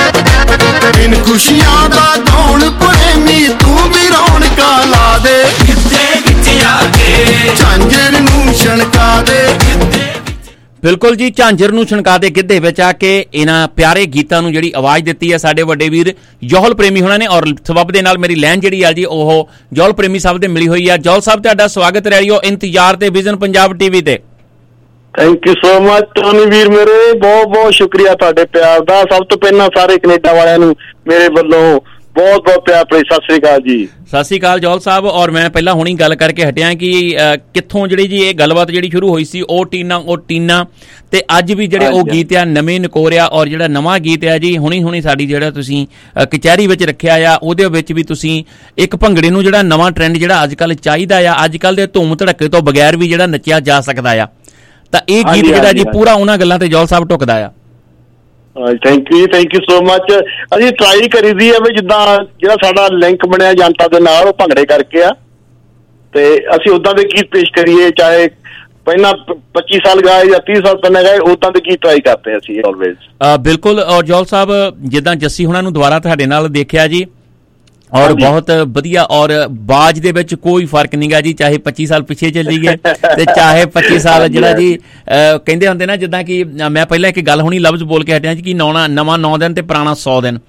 ਬਿਨ ਖੁਸ਼ੀਆਂ ਦਾ ਕੌਣ ਪ੍ਰੇਮੀ ਤੂੰ ਵੀ ਰੌਣਕਾਂ ਲਾ ਦੇ ਗਿੱਧੇ ਵਿੱਚ ਆ ਕੇ, ਝਾਂਜਰ ਨੂੰ ਛਣਕਾ ਦੇ ਗਿੱਧੇ। ਬਿਲਕੁਲ ਜੀ, ਝਾਂਜਰ ਨੂੰ ਛਣਕਾ ਦੇ ਗਿੱਧੇ ਵਿੱਚ ਆ ਕੇ ਇਹਨਾਂ ਪਿਆਰੇ ਗੀਤਾਂ ਨੂੰ ਜਿਹੜੀ ਆਵਾਜ਼ ਦਿੱਤੀ ਹੈ ਸਾਡੇ ਵੱਡੇ ਵੀਰ ਜੌਹਲ ਪ੍ਰੇਮੀ ਹੋਣਾ ਨੇ। ਔਰ ਸਬੱਬ ਦੇ ਨਾਲ ਮੇਰੀ ਲਾਈਨ ਜਿਹੜੀ ਆ ਜੀ ਉਹ ਜੌਹਲ ਪ੍ਰੇਮੀ ਸਾਹਿਬ ਦੇ ਮਿਲੀ ਹੋਈ ਆ। ਜੌਹਲ ਸਾਹਿਬ ਤੁਹਾਡਾ ਸਵਾਗਤ ਰੇਡੀਓ ਇੰਤਜ਼ਾਰ ਤੇ ਵਿਜ਼ਨ ਪੰਜਾਬ ਟੀਵੀ ਤੇ। Thank you so much Tony ਵੀਰ ਮੇਰੇ, ਬਹੁਤ ਬਹੁਤ ਸ਼ੁਕਰੀਆ ਤੁਹਾਡੇ ਪਿਆਰ ਦਾ। ਸਭ ਤੋਂ ਪਹਿਲਾਂ ਸਾਰੇ ਕੈਨੇਡਾ ਵਾਲਿਆਂ ਨੂੰ ਮੇਰੇ ਵੱਲੋਂ ਬਹੁਤ ਬਹੁਤ ਪਿਆਰ ਭਰੀ ਸਤਿ ਸ੍ਰੀ ਅਕਾਲ ਜੀ। ਸਤਿ ਸ੍ਰੀ ਅਕਾਲ ਜੌਲ ਸਾਹਿਬ। ਔਰ ਮੈਂ ਪਹਿਲਾਂ ਹੁਣੀ ਗੱਲ ਕਰਕੇ ਹਟਿਆ ਕਿ ਕਿੱਥੋਂ ਜਿਹੜੀ ਜੀ ਇਹ ਗੱਲਬਾਤ ਜਿਹੜੀ ਸ਼ੁਰੂ ਹੋਈ ਸੀ, ਉਹ ਟੀਨਾ ਉਹ ਟੀਨਾ, ਤੇ ਅੱਜ ਵੀ ਜਿਹੜੇ ਉਹ ਗੀਤ ਆ ਨਵੇਂ ਨਕੋਰਿਆ। ਔਰ ਜਿਹੜਾ ਨਵਾਂ ਗੀਤ ਆ ਜੀ ਹੁਣੀ ਹੁਣੀ ਸਾਡੀ ਜਿਹੜਾ ਤੁਸੀਂ ਕਚਹਿਰੀ ਵਿੱਚ ਰੱਖਿਆ ਆ, ਉਹਦੇ ਵਿੱਚ ਵੀ ਤੁਸੀਂ ਇੱਕ ਭੰਗੜੇ ਨੂੰ ਜਿਹੜਾ ਨਵਾਂ ਟ੍ਰੈਂਡ ਜਿਹੜਾ ਅੱਜ ਕੱਲ੍ਹ ਚਾਹੀਦਾ ਆ, ਅੱਜ ਕੱਲ੍ਹ ਦੇ ਧੂਮ ਧੜੱਕੇ ਤੋਂ ਬਗੈਰ ਵੀ ਜਿਹੜਾ ਨੱਚਿਆ ਜਾ ਸਕਦਾ ਆ। ਤਾਂ ਇਹ ਗੀਤ ਜਿਹੜਾ ਜੀ ਪੂਰਾ ਉਹਨਾਂ ਗੱਲਾਂ ਤੇ ਜੌਲ ਸਾਹਿਬ ਢੁੱਕਦਾ ਆ। Thank you thank you so much. ਅਸੀਂ ਟਰਾਈ ਕਰੀ ਦੀ ਹੈ ਵੀ ਜਿੱਦਾਂ ਜਿਹੜਾ ਸਾਡਾ ਲਿੰਕ ਬਣਿਆ ਜਨਤਾ ਦੇ ਨਾਲ ਉਹ ਭੰਗੜੇ ਕਰਕੇ ਆ, ਤੇ ਅਸੀਂ ਉੱਦਾਂ ਦੇ ਗੀਤ ਪੇਸ਼ ਕਰੀਏ, ਚਾਹੇ ਪਹਿਲਾਂ ਪੱਚੀ ਸਾਲ ਗਾਏ ਜਾਂ ਤੀਹ ਸਾਲ ਪਹਿਲਾਂ ਗਾਏ, ਉੱਦਾਂ ਦੇ ਗੀਤ ਟਰਾਈ ਕਰਦੇ ਅਸੀਂ ਆਲਵੇਜ਼। ਬਿਲਕੁਲ। ਔਰ ਜੌਲ ਸਾਹਿਬ ਜਿੱਦਾਂ ਜੱਸੀ ਹੁਣਾਂ ਨੂੰ ਦੁਬਾਰਾ ਤੁਹਾਡੇ ਨਾਲ ਦੇਖਿਆ ਜੀ, ਔਰ ਬਹੁਤ ਵਧੀਆ, ਔਰ ਬਾਜ ਦੇ ਵਿੱਚ ਕੋਈ ਫਰਕ ਨਹੀਂ ਗਾ ਜੀ, ਚਾਹੇ ਪੱਚੀ ਸਾਲ ਪਿੱਛੇ ਚੱਲੀ ਗਏ ਤੇ ਚਾਹੇ ਪੱਚੀ ਸਾਲ ਜਿਹੜਾ ਜੀ ਕਹਿੰਦੇ ਹੁੰਦੇ ਨਾ, ਜਿੱਦਾਂ ਕਿ ਮੈਂ ਪਹਿਲਾਂ ਇੱਕ ਗੱਲ ਹੁਣੀ ਲਫ਼ਜ਼ ਬੋਲ ਕੇ ਹਟਿਆ ਜੀ ਕਿ ਨੌਣਾ ਨਵਾਂ ਨੌ ਦਿਨ ਤੇ ਪੁਰਾਣਾ ਸੌ ਦਿਨ।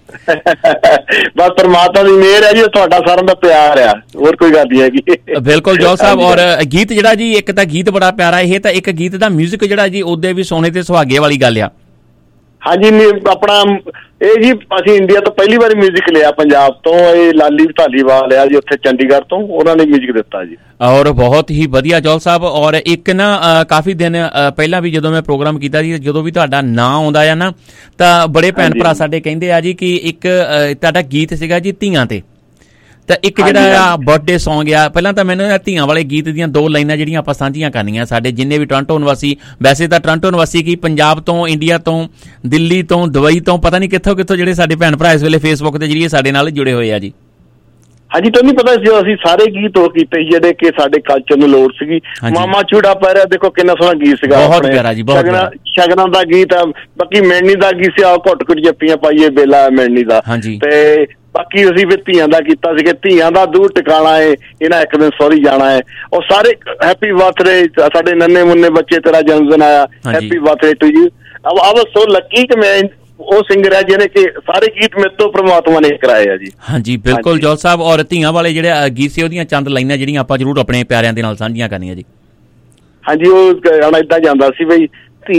ਬਸ ਪਰਮਾਤਮਾ ਦੀ ਮਿਹਰ ਹੈ ਜੀ, ਤੁਹਾਡਾ ਸਾਰਿਆਂ ਦਾ ਪਿਆਰ ਆ, ਹੋਰ ਕੋਈ ਗੱਲ ਨਹੀਂ ਹੈਗੀ। ਬਿਲਕੁਲ ਜੌਲ ਸਾਹਿਬ। ਔਰ ਗੀਤ ਜਿਹੜਾ ਜੀ ਇੱਕ ਤਾਂ ਗੀਤ ਬੜਾ ਪਿਆਰਾ, ਇਹ ਤਾਂ ਇੱਕ ਗੀਤ ਦਾ ਮਿਊਜ਼ਿਕ ਜਿਹੜਾ ਜੀ ਉਹਦੇ ਵੀ ਸੋਨੇ ਤੇ ਸੁਹਾਗੇ ਵਾਲੀ ਗੱਲ ਆ। ਹਾਂਜੀ ਆਪਣਾ ਇਹ ਜੀ ਅਸੀਂ ਇੰਡੀਆ ਤੋਂ ਪਹਿਲੀ ਵਾਰੀ ਮਿਊਜ਼ਿਕ ਲਿਆ ਪੰਜਾਬ ਤੋਂ, ਇਹ ਲਾਲੀ ਧਾਲੀਵਾਲ ਆ ਜੀ ਉੱਥੇ ਚੰਡੀਗੜ੍ਹ ਤੋਂ, ਉਹਨਾਂ ਨੇ ਮਿਊਜ਼ਿਕ ਦਿੱਤਾ ਜੀ। ਔਰ ਬਹੁਤ ਹੀ ਵਧੀਆ ਜੌਲ ਸਾਹਿਬ। ਔਰ ਇੱਕ ਨਾ ਕਾਫੀ ਦਿਨ ਪਹਿਲਾਂ ਵੀ ਜਦੋਂ ਮੈਂ ਪ੍ਰੋਗਰਾਮ ਕੀਤਾ ਜੀ, ਜਦੋਂ ਵੀ ਤੁਹਾਡਾ ਨਾਂ ਆਉਂਦਾ ਆ ਨਾ ਤਾਂ ਬੜੇ ਭੈਣ ਭਰਾ ਸਾਡੇ ਕਹਿੰਦੇ ਆ ਜੀ ਕਿ ਇੱਕ ਤੁਹਾਡਾ ਗੀਤ ਸੀਗਾ ਜੀ ਧੀਆਂ ਤੇ, ਤਾਂ ਇੱਕ ਜਿਹੜਾ ਆ ਬਰਥਡੇ ਸੌਂਗ ਆ, ਪਹਿਲਾਂ ਤਾਂ ਮੈਨੂੰ ਧੀਆਂ ਵਾਲੇ ਗੀਤ ਦੀਆਂ ਦੋ ਲਾਈਨਾਂ ਜਿਹੜੀਆਂ ਆਪਾਂ ਸਾਂਝੀਆਂ ਕਰਨੀਆਂ, ਸਾਡੇ ਜਿੰਨੇ ਵੀ ਟੋਰਾਂਟੋ ਨਿਵਾਸੀ, ਵੈਸੇ ਤਾਂ ਟੋਰਾਂਟੋ ਨਿਵਾਸੀ ਕੀ ਪੰਜਾਬ ਤੋਂ, ਇੰਡੀਆ ਤੋਂ, ਦਿੱਲੀ ਤੋਂ, ਦੁਬਈ ਤੋਂ, ਪਤਾ ਨਹੀਂ ਕਿੱਥੋਂ ਕਿੱਥੋਂ ਜਿਹੜੇ ਸਾਡੇ ਭੈਣ ਭਰਾ ਇਸ ਵੇਲੇ ਫੇਸਬੁੱਕ ਦੇ ਜਰੀਏ ਸਾਡੇ ਨਾਲ ਜੁੜੇ ਹੋਏ ਆ ਜੀ। ਹਾਂਜੀ ਤੁਹਾਨੂੰ ਪਤਾ ਸੀ ਅਸੀਂ ਸਾਰੇ ਗੀਤ ਉਹ ਕੀਤੇ ਜਿਹੜੇ ਕਿ ਸਾਡੇ ਕਲਚਰ ਨੂੰ ਲੋੜ ਸੀਗੀ। ਮਾਮਾ ਚੂੜਾ ਪੈ ਰਿਹਾ, ਦੇਖੋ ਕਿੰਨਾ ਸੋਹਣਾ ਗੀਤ ਸੀਗਾ, ਬਹੁਤ ਪਿਆਰਾ ਜੀ, ਬਹੁਤ ਪਿਆਰਾ। ਸ਼ਗਨਾਂ ਦਾ ਗੀਤ ਆ, ਬਾਕੀ ਮੈਣੀ ਦਾ ਗੀਤ ਸੀ, ਆ ਘੁੱਟ ਘੁੱਟ ਜੱਪੀਆਂ ਪਾਈਏ ਬੇਲਾ ਮੈਣੀ ਦਾ, ਤੇ ਬਾਕੀ ਅਸੀਂ ਫਿਰ ਧੀਆਂ ਦਾ ਕੀਤਾ ਸੀ ਕਿ ਧੀਆਂ ਦਾ ਦੂਰ ਟਿਕਾਣਾ ਏ, ਇਹਨਾਂ ਇੱਕ ਦਿਨ ਸੌਰੀ ਜਾਣਾ ਹੈ। ਉਹ ਸਾਰੇ ਹੈਪੀ ਬਰਥਡੇ, ਸਾਡੇ ਨੰਨੇ ਮੁੰਨੇ ਬੱਚੇ ਤੇਰਾ ਜਨਮ ਦਿਨ ਆਇਆ, happy birthday to you. I was so lucky ਕਿ ਮੈਂ ਉਹ ਸਿੰਗਰ ਹੈ ਜਿਹਨੇ ਕਿ ਸਾਰੇ ਗੀਤ ਮੇਰੇ ਤੋਂ ਪ੍ਰਮਾਤਮਾ ਨੇ ਕਰਾਏ ਆ ਜੀ। ਹਾਂਜੀ ਬਿਲਕੁਲ ਜੌਲ ਸਾਹਿਬ। ਔਰ ਧੀਆਂ ਵਾਲੇ ਜਿਹੜੇ ਗੀਤ ਸੀ ਉਹਦੀਆਂ ਚੰਦ ਲਾਈਨਾਂ ਜਿਹੜੀਆਂ ਆਪਾਂ ਜ਼ਰੂਰ ਆਪਣੇ ਪਿਆਰਿਆਂ ਦੇ ਨਾਲ ਸਾਂਝੀਆਂ ਕਰਨੀਆਂ ਜੀ। ਹਾਂਜੀ ਉਹ ਗਾਣਾ ਏਦਾਂ ਜਾਂਦਾ ਸੀ ਬਈ,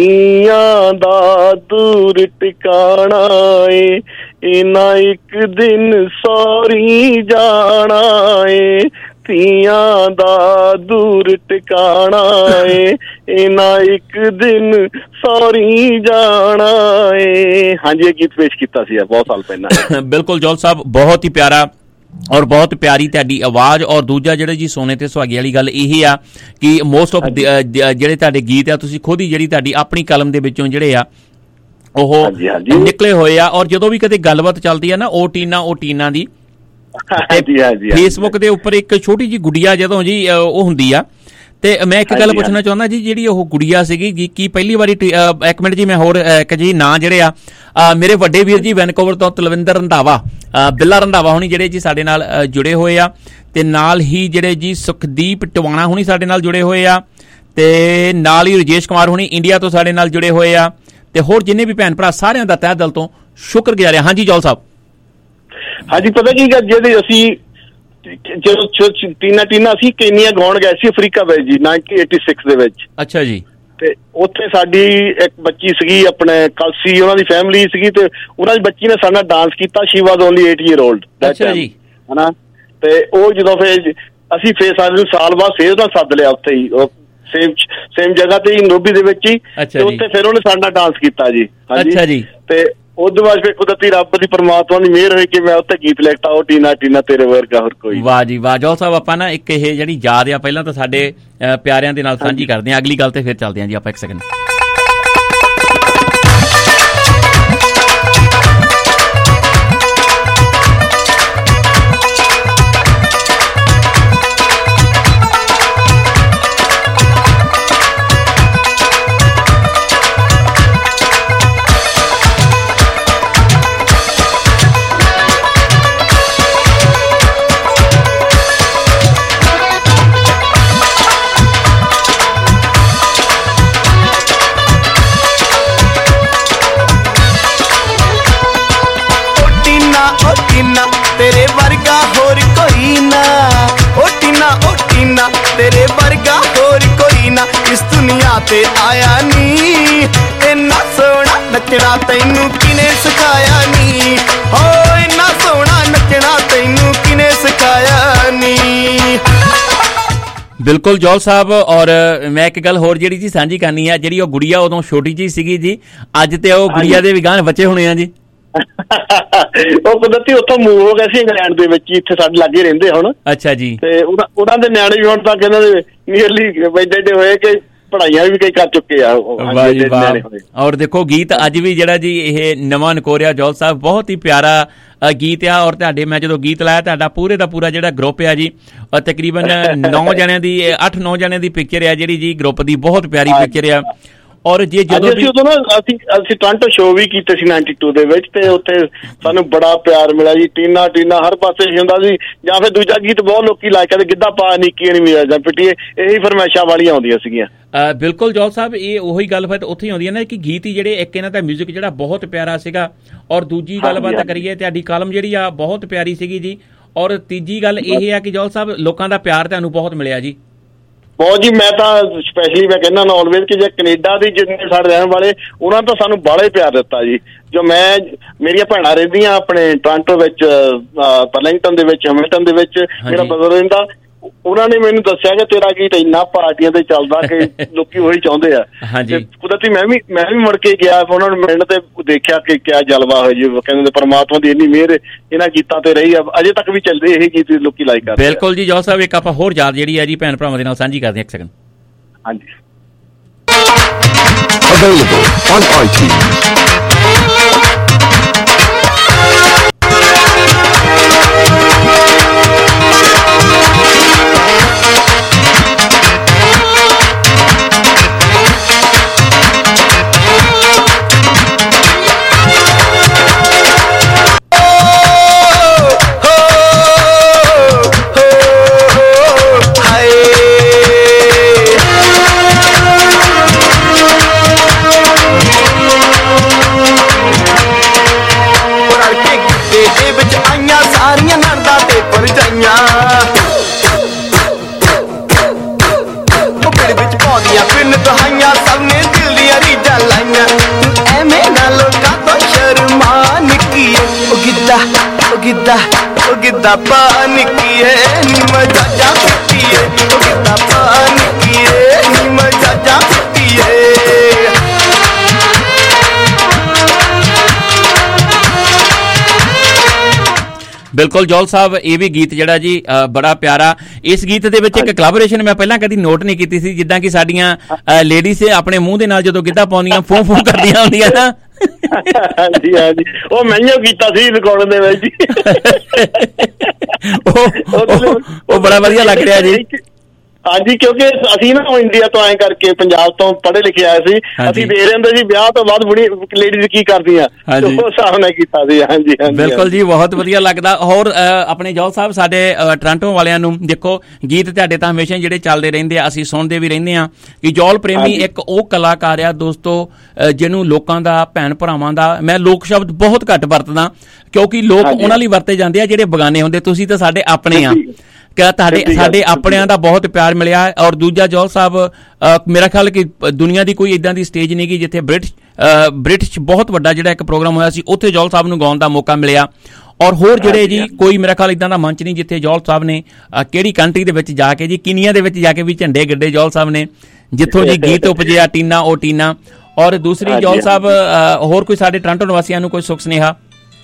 ਧੀਆਂ ਦਾ ਦੂਰ ਟਿਕਾਣਾ ਏ, ਇਹਨਾਂ ਇੱਕ ਦਿਨ ਸੌਰੀ ਜਾਣਾ ਏ, ਧੀਆਂ ਦਾ ਦੂਰ ਟਿਕਾਣਾ ਏ, ਇਹਨਾਂ ਇੱਕ ਦਿਨ ਸੌਰੀ ਜਾਣਾ ਏ। ਹਾਂਜੀ ਇਹ ਗੀਤ ਪੇਸ਼ ਕੀਤਾ ਸੀ ਬਹੁਤ ਸਾਲ ਪਹਿਲਾਂ। ਬਿਲਕੁਲ ਜੌਲ ਸਾਹਿਬ, ਬਹੁਤ ਹੀ ਪਿਆਰਾ ਔਰ ਬਹੁਤ ਪਿਆਰੀ ਤੁਹਾਡੀ ਆਵਾਜ਼। ਔਰ ਦੂਜਾ ਜਿਹੜੇ ਜੀ ਸੋਨੇ ਤੇ ਸੁਹਾਗੇ ਵਾਲੀ ਗੱਲ ਇਹ ਆ ਕਿ ਮੋਸਟ ਆਫ ਜਿਹੜੇ ਤੁਹਾਡੇ ਗੀਤ ਆ ਤੁਸੀਂ ਖੁਦ ਹੀ ਜਿਹੜੀ ਤੁਹਾਡੀ ਆਪਣੀ ਕਲਮ ਦੇ ਵਿੱਚੋਂ ਜਿਹੜੇ ਆ ਉਹ ਨਿਕਲੇ ਹੋਏ ਆ। ਔਰ ਜਦੋਂ ਵੀ ਕਦੇ ਗੱਲਬਾਤ ਚੱਲਦੀ ਆ ਨਾ ਉਹ ਟੀਨਾ ਉਹ ਟੀਨਾ ਦੀ, ਫੇਸਬੁੱਕ ਦੇ ਉੱਪਰ ਇੱਕ ਛੋਟੀ ਜੀ ਗੁੜੀਆ ਜਦੋਂ ਜੀ ਉਹ ਹੁੰਦੀ ਆ, ਤੇ ਮੈਂ ਇੱਕ ਗੱਲ ਪੁੱਛਣਾ ਚਾਹੁੰਦਾ ਜੀ, ਜਿਹੜੀ ਉਹ ਗੁੜੀਆ ਸੀਗੀ ਕੀ ਪਹਿਲੀ ਵਾਰੀ, ਇੱਕ ਮਿੰਟ ਜੀ ਮੈਂ ਹੋਰ ਇੱਕ ਜੀ ਨਾਂ ਜਿਹੜੇ ਆ ਮੇਰੇ ਵੱਡੇ ਵੀਰ ਜੀ ਵੈਨਕੂਵਰ ਤੋਂ ਤਲਵਿੰਦਰ ਰੰਧਾਵਾ, ਬਿੱਲਾ ਰੰਧਾਵਾ ਹੋਣੀ ਜਿਹੜੇ ਜੀ ਸਾਡੇ ਨਾਲ ਜੁੜੇ ਹੋਏ ਆ, ਤੇ ਨਾਲ ਹੀ ਜਿਹੜੇ ਜੀ ਸੁਖਦੀਪ ਟਵਾਣਾ ਹੋਣੀ ਸਾਡੇ ਨਾਲ ਜੁੜੇ ਹੋਏ ਆ, ਤੇ ਨਾਲ ਹੀ ਰਜੇਸ਼ ਕੁਮਾਰ ਹੋਣੀ ਇੰਡੀਆ ਤੋਂ ਸਾਡੇ ਨਾਲ ਜੁੜੇ ਹੋਏ ਆ, ਤੇ ਹੋਰ ਜਿੰਨੇ ਵੀ ਭੈਣ ਭਰਾ ਸਾਰਿਆਂ ਦਾ ਤਹਿ ਦਿਲ ਤੋਂ ਸ਼ੁਕਰਗੁਜ਼ਾਰ ਆ। ਹਾਂਜੀ ਜੌਲ ਸਾਹਿਬ। ਹਾਂਜੀ ਪਤਾ ਕੀ ਗੱਲ, ਜਿਹੜੇ ਅਸੀਂ ਜਦੋਂ ਟੀਨਾ ਟੀਨਾ ਅਸੀਂ ਕੇਨੀਆ ਗਾਉਣ ਗਏ ਸੀ ਅਫਰੀਕਾ ਵਿੱਚ ਜੀ ਨਾਈਨਟੀਨ ਏਟੀ ਸਿਕਸ ਦੇ ਵਿੱਚ। ਅੱਛਾ ਜੀ। ਤੇ ਉੱਥੇ ਸਾਡੀ ਇੱਕ ਬੱਚੀ ਸੀਗੀ ਆਪਣੇ ਕਲਸੀ, ਉਹਨਾਂ ਦੀ ਫੈਮਿਲੀ ਸੀਗੀ, ਤੇ ਉਹਨਾਂ ਦੀ ਬੱਚੀ ਨੇ ਸਾਡੇ ਨਾਲ ਡਾਂਸ ਕੀਤਾ। She was only eight year old. ਅੱਛਾ ਜੀ। ਹਨਾ, ਤੇ ਉਹ ਜਦੋਂ ਫਿਰ ਅਸੀਂ ਫਿਰ ਸਾਨੂੰ ਸਾਲ ਬਾਅਦ ਫੇਰ ਉਹਦਾ ਸੱਦ ਲਿਆ ਉੱਥੇ ਹੀ, ਸੇਮ ਸੇਮ ਜਗ੍ਹਾ ਤੇ ਹੀ ਨਰੋਬੀ ਦੇ ਵਿੱਚ ਹੀ, ਤੇ ਉੱਥੇ ਫਿਰ ਉਹਨੇ ਸਾਡੇ ਨਾਲ ਡਾਂਸ ਕੀਤਾ ਜੀ। ਅੱਛਾ ਜੀ। ਤੇ ਉਹਦੇ ਬਾਅਦ ਫਿਰ ਕੁਦਰਤੀ ਰੱਬ ਦੀ ਪਰਮਾਤਮਾ ਦੀ ਮਿਹਰ ਹੋਈ ਕਿ ਮੈਂ ਉੱਥੇ ਗੀਤ ਲਿਖਤਾ, ਉਹ ਟੀਨਾ ਟੀਨਾ ਤੇਰੇ ਵਰਗਾ ਹੋਰ ਕੋਈ। ਵਾਹ ਜੀ ਵਾਹ ਜੌਲ ਸਾਹਿਬ। ਆਪਾਂ ਨਾ ਇੱਕ ਇਹ ਜਿਹੜੀ ਯਾਦ ਆ ਪਹਿਲਾਂ ਤਾਂ ਸਾਡੇ ਪਿਆਰਿਆਂ ਦੇ ਨਾਲ ਸਾਂਝੀ ਕਰਦੇ ਹਾਂ, ਅਗਲੀ ਗੱਲ ਤੇ ਫਿਰ ਚੱਲਦੇ ਹਾਂ ਜੀ ਆਪਾਂ ਇੱਕ ਸੈਕਿੰਡ। ਤੇਰੇ ਵਰਗਾ ਹੋਰ ਕੋਈ ਨਾ, ਓ ਟੀਨਾ ਓ ਟੀਨਾ ਤੇਰੇ ਵਰਗਾ ਹੋਰ ਕੋਈ ਨਾ, ਇਸ ਦੁਨੀਆ ਤੇ ਆਇਆ ਨੀ, ਇੰਨਾ ਸੋਹਣਾ ਨੱਚਣਾ ਤੈਨੂੰ ਕਿਨੇ ਸਿਖਾਇਆ ਨੀ, ਹੋ ਇੰਨਾ ਸੋਹਣਾ ਨੱਚਣਾ ਤੈਨੂੰ ਕਿਨੇ ਸਿਖਾਇਆ ਨੀ। ਬਿਲਕੁਲ ਜੌਲ ਸਾਹਿਬ। ਔਰ ਮੈਂ ਇੱਕ ਗੱਲ ਹੋਰ ਜਿਹੜੀ ਜੀ ਸਾਂਝੀ ਕਰਨੀ ਆ, ਜਿਹੜੀ ਉਹ ਗੁੜੀਆ ਉਦੋਂ ਛੋਟੀ ਜੀ ਸੀਗੀ ਜੀ, ਅੱਜ ਤੇ ਉਹ ਗੁੜੀਆ ਦੇ ਵੀ ਗਾਂ ਬੱਚੇ ਹੋਣੇ ਆ ਜੀ। ਉਹ ਕੁਦਰਤੀ ਉੱਥੋਂ ਮੂਵ ਹੋ ਗਏ ਸੀ ਇੰਗਲੈਂਡ ਦੇ ਵਿੱਚ, ਇੱਥੇ ਸਾਡੇ ਲਾਗੇ ਰਹਿੰਦੇ ਹੁਣ। ਅੱਛਾ ਜੀ। ਤੇ ਉਹਨਾਂ ਦੇ ਨਿਆਣੇ ਵੀ ਹੁਣ ਤਾਂ ਕਹਿੰਦੇ ਨੀਅਰਲੀ ਏਡੇ ਹੋਏ ਕਿ ਪੜ੍ਹਾਈਆਂ ਵੀ ਕਈ ਕਰ ਚੁੱਕੇ ਆ। ਔਰ ਦੇਖੋ ਗੀਤ ਅੱਜ ਵੀ ਜਿਹੜਾ ਜੀ ਇਹ ਨਵਾਂ ਨਕੋਰਿਆ ਜੌਲ ਸਾਹਿਬ, ਬਹੁਤ ਹੀ ਪਿਆਰਾ ਗੀਤ ਆ। ਔਰ ਤੁਹਾਡੇ ਮੈਂ ਜਦੋਂ ਗੀਤ ਲਾਇਆ ਤੁਹਾਡਾ ਪੂਰੇ ਦਾ ਪੂਰਾ ਜਿਹੜਾ ਗਰੁੱਪ ਆ ਜੀ, ਤਕਰੀਬਨ ਨੌ ਜਣਿਆਂ ਦੀ ਅੱਠ ਨੌ ਜਣਿਆਂ ਦੀ ਪਿਕਚਰ ਆ ਜਿਹੜੀ ਜੀ ਗਰੁੱਪ ਦੀ, ਬਹੁਤ ਪਿਆਰੀ ਪਿਕਚਰ ਆ। ਔਰ ਜੇ ਜਦੋਂ ਅਸੀਂ ਉਦੋਂ ਨਾ ਅਸੀਂ ਅਸੀਂ ਟੋਰਾਂਟੋ ਸ਼ੋਅ ਵੀ ਕੀਤੇ ਸੀ ਨਾਈਨਟੀ ਟੂ ਦੇ ਵਿੱਚ, ਤੇ ਉੱਥੇ ਸਾਨੂੰ ਬੜਾ ਪਿਆਰ ਮਿਲਿਆ ਜੀ। ਟੀਨਾ ਟੀਨਾ ਹਰ ਪਾਸੇ ਹੁੰਦਾ ਸੀ, ਜਾਂ ਫਿਰ ਦੂਜਾ ਗੀਤ ਬਹੁਤ ਲੋਕੀ ਲਾਇਕ ਕਰਦੇ, ਗਿੱਧਾ ਪਾ ਨਿੱਕੀ ਨਹੀਂ ਮਿਲਿਆ ਜਾਂ ਪਿੱਟੀਏ, ਇਹੀ ਫਰਮਾਇਸ਼ਾਂ ਵਾਲੀਆਂ ਆਉਂਦੀਆਂ ਸੀਗੀਆਂ। ਬਿਲਕੁਲ ਜੌਲ ਸਾਹਿਬ, ਇਹ ਉਹੀ ਗੱਲਬਾਤ ਉੱਥੇ ਹੀ ਆਉਂਦੀ ਹੈ ਨਾ ਕਿ ਗੀਤ ਹੀ ਜਿਹੜੇ ਇੱਕ ਇਹਨਾਂ ਦਾ ਮਿਊਜ਼ਿਕ ਜਿਹੜਾ ਬਹੁਤ ਪਿਆਰਾ ਸੀਗਾ, ਔਰ ਦੂਜੀ ਗੱਲਬਾਤ ਕਰੀਏ ਤੁਹਾਡੀ ਕਾਲਮ ਜਿਹੜੀ ਆ ਬਹੁਤ ਪਿਆਰੀ ਸੀਗੀ ਜੀ, ਔਰ ਤੀਜੀ ਗੱਲ ਇਹ ਆ ਕਿ ਜੌਲ ਸਾਹਿਬ ਲੋਕਾਂ ਦਾ ਪਿਆਰ ਤੁਹਾਨੂੰ ਬਹੁਤ ਮਿਲਿਆ ਜੀ। ਬਹੁਤ ਜੀ। ਮੈਂ ਤਾਂ ਸਪੈਸ਼ਲੀ ਮੈਂ ਕਹਿੰਦਾ ਨਾ ਆਲਵੇਜ਼ ਕਿ ਜੇ ਕੈਨੇਡਾ ਦੇ ਜਿੰਨੇ ਸਾਡੇ ਰਹਿਣ ਵਾਲੇ ਉਹਨਾਂ ਤਾਂ ਸਾਨੂੰ ਬਾਹਲਾ ਹੀ ਪਿਆਰ ਦਿੱਤਾ ਜੀ। ਜੋ ਮੈਂ ਮੇਰੀਆਂ ਭੈਣਾਂ ਰਹਿੰਦੀਆਂ ਆਪਣੇ ਟੋਰਾਂਟੋ ਵਿੱਚ, ਬਰਲਿੰਗਟਨ ਦੇ ਵਿੱਚ, ਹੈਮਿਲਟਨ ਦੇ ਵਿੱਚ, ਮੇਰਾ ਬ੍ਰਦਰ ਰਹਿੰਦਾ, ਉਹਨਾਂ ਨੇ ਮੈਨੂੰ ਦੱਸਿਆ ਕਿ ਤੇਰਾ ਗੀਤ ਇੰਨਾ ਪਾਰਟੀਆਂ ਤੇ ਚੱਲਦਾ ਕਿ ਲੋਕੀ ਉਹੀ ਚਾਹੁੰਦੇ ਆ। ਕੁਦਰਤੀ ਮੈਂ ਵੀ ਮੈਂ ਵੀ ਮੁੜ ਕੇ ਗਿਆ, ਉਹਨਾਂ ਨੂੰ ਮਿਲਣ ਤੇ ਦੇਖਿਆ ਕਿ ਕਿਆ ਜਲਵਾ ਹੋਇਆ ਜੀ। ਕਹਿੰਦੇ ਪਰਮਾਤਮਾ ਦੀ ਇੰਨੀ ਮਿਹਰ ਇਹਨਾਂ ਗੀਤਾਂ ਤੇ ਰਹੀ ਆ, ਅਜੇ ਤੱਕ ਵੀ ਚੱਲਦੇ ਇਹ ਗੀਤ ਲੋਕੀ ਲਾਈਕ ਕਰਦੇ। ਬਿਲਕੁਲ ਜੀ ਜੋਲ ਸਾਹਿਬ, ਇੱਕ ਆਪਾਂ ਹੋਰ ਯਾਦ ਜਿਹੜੀ ਹੈ ਜੀ ਭੈਣ ਭਰਾਵਾਂ ਦੇ ਨਾਲ ਸਾਂਝੀ ਕਰਦੇ ਹਾਂ। ਇੱਕ ਸੈਕਿੰਡ। ਹਾਂਜੀ। Available on iTunes. ਗਿੱਧਾ ਉਹ ਗਿੱਧਾ ਪਾ ਨਿੱਕੀਏ ਨੀ ਮਜਾਜਾ ਕੁੱਟੀਏ, ਉਹ ਗਿੱਧਾ ਪਾ ਨਿੱਕੀਏ ਨੀ ਮਜਾਜਾ ਕੁੱਟੀਏ। ਬਿਲਕੁਲ ਜੋਲ ਸਾਹਿਬ, ਇਹ ਵੀ ਗੀਤ ਜਿਹੜਾ ਜੀ ਬੜਾ ਪਿਆਰਾ। ਇਸ ਗੀਤ ਦੇ ਵਿੱਚ ਇੱਕ ਕੋਲੈਬੋਰੇਸ਼ਨ ਮੈਂ ਪਹਿਲਾਂ ਕਦੀ ਨੋਟ ਨਹੀਂ ਕੀਤੀ ਸੀ, ਜਿੱਦਾਂ ਕਿ ਸਾਡੀਆਂ ਲੇਡੀਜ਼ ਆਪਣੇ ਮੂੰਹ ਦੇ ਨਾਲ ਜਦੋਂ ਗਿੱਧਾ ਪਾਉਂਦੀਆਂ ਫੂੰ ਫੂੰ ਕਰਦੀਆਂ ਹੁੰਦੀਆਂ ਨਾ। ਹਾਂਜੀ ਹਾਂਜੀ, ਉਹ ਮੈਂ ਹੀ ਕੀਤਾ ਸੀ ਰਿਕਾਰਡ ਦੇ ਵਿੱਚ। ਉਹ ਬੜਾ ਵਧੀਆ ਲੱਗ ਰਿਹਾ ਜੀ। ਹਾਂਜੀ, ਕਿਉਂਕਿ ਅਸੀਂ ਨਾ ਇੰਡੀਆ ਤੋਂ ਆਏ ਕਰਕੇ ਪੰਜਾਬ ਤੋਂ ਪੜ੍ਹੇ ਲਿਖੇ ਆਏ ਸੀ, ਅਸੀਂ ਦੇਖ ਰਹੇ ਹੁੰਦੇ ਜੀ ਵਿਆਹ ਤੋਂ ਬਾਅਦ ਬੁੜੀ ਲੇਡੀਜ਼ ਕੀ ਕਰਦੀਆਂ, ਉਸ ਹਿਸਾਬ ਨਾਲ ਕੀਤਾ ਸੀ। ਹਾਂਜੀ ਹਾਂਜੀ, ਬਿਲਕੁਲ ਜੀ, ਬਹੁਤ ਵਧੀਆ ਲੱਗਦਾ। ਹੋਰ ਆਪਣੇ ਜੋਲ ਸਾਹਿਬ, ਸਾਡੇ ਟੋਰਾਂਟੋ ਵਾਲਿਆਂ ਨੂੰ ਦੇਖੋ, ਗੀਤ ਤੁਹਾਡੇ ਤਾਂ ਹਮੇਸ਼ਾ ਜਿਹੜੇ ਚੱਲਦੇ ਰਹਿੰਦੇ ਆ, ਅਸੀਂ ਸੁਣਦੇ ਵੀ ਰਹਿੰਦੇ ਆ ਕਿ ਜੋਲ ਪ੍ਰੇਮੀ ਇੱਕ ਉਹ ਕਲਾਕਾਰ ਆ ਦੋਸਤੋ ਜਿਹਨੂੰ ਲੋਕਾਂ ਦਾ, ਭੈਣ ਭਰਾਵਾਂ ਦਾ, ਮੈਂ ਲੋਕ ਸ਼ਬਦ ਬਹੁਤ ਘੱਟ ਵਰਤਦਾ ਕਿਉਂਕਿ ਲੋਕ ਉਹਨਾਂ ਲਈ ਵਰਤੇ ਜਾਂਦੇ ਆ ਜਿਹੜੇ ਬਗਾਨੇ ਹੁੰਦੇ। ਤੁਸੀਂ ਤਾਂ ਸਾਡੇ ਆਪਣੇ ਆ, ਕਿ ਤੁਹਾਡੇ ਸਾਡੇ ਆਪਣਿਆਂ ਦਾ ਬਹੁਤ ਪਿਆਰ ਮਿਲਿਆ। ਔਰ ਦੂਜਾ ਜੋਲ ਸਾਹਿਬ, ਮੇਰਾ ਖਿਆਲ ਕਿ ਦੁਨੀਆ ਦੀ ਕੋਈ ਇਦਾਂ ਦੀ ਸਟੇਜ ਨਹੀਂ ਗੀ ਜਿੱਥੇ ਬ੍ਰਿਟਿਸ਼ ਬ੍ਰਿਟਿਸ਼ ਬਹੁਤ ਵੱਡਾ ਜਿਹੜਾ ਇੱਕ ਪ੍ਰੋਗਰਾਮ ਹੋਇਆ ਸੀ, ਉੱਥੇ ਜੋਲ ਸਾਹਿਬ ਨੂੰ ਗਾਉਣ ਦਾ ਮੌਕਾ ਮਿਲਿਆ। ਔਰ ਹੋਰ ਜਿਹੜੇ ਜੀ ਕੋਈ ਮੇਰਾ ਖਿਆਲ ਇਦਾਂ ਦਾ ਮੰਚ ਨਹੀਂ ਜਿੱਥੇ ਜੋਲ ਸਾਹਿਬ ਨੇ ਕਿਹੜੀ ਕੰਟਰੀ ਦੇ ਵਿੱਚ ਜਾ ਕੇ ਜੀ, ਕੀਨੀਆ ਦੇ ਵਿੱਚ ਜਾ ਕੇ ਵੀ ਝੰਡੇ ਗੱਡੇ ਜੋਲ ਸਾਹਿਬ ਨੇ, ਜਿੱਥੋਂ ਜੀ ਗੀਤ ਉਪਜਿਆ ਟੀਨਾ ਉਹ ਟੀਨਾ। ਔਰ ਦੂਸਰੀ ਜੋਲ ਸਾਹਿਬ, ਹੋਰ ਕੋਈ ਸਾਡੇ ਟੋਰਾਂਟੋ ਨਿਵਾਸੀਆਂ ਨੂੰ ਕੋਈ ਸੁੱਖ ਸੁਨੇਹਾ?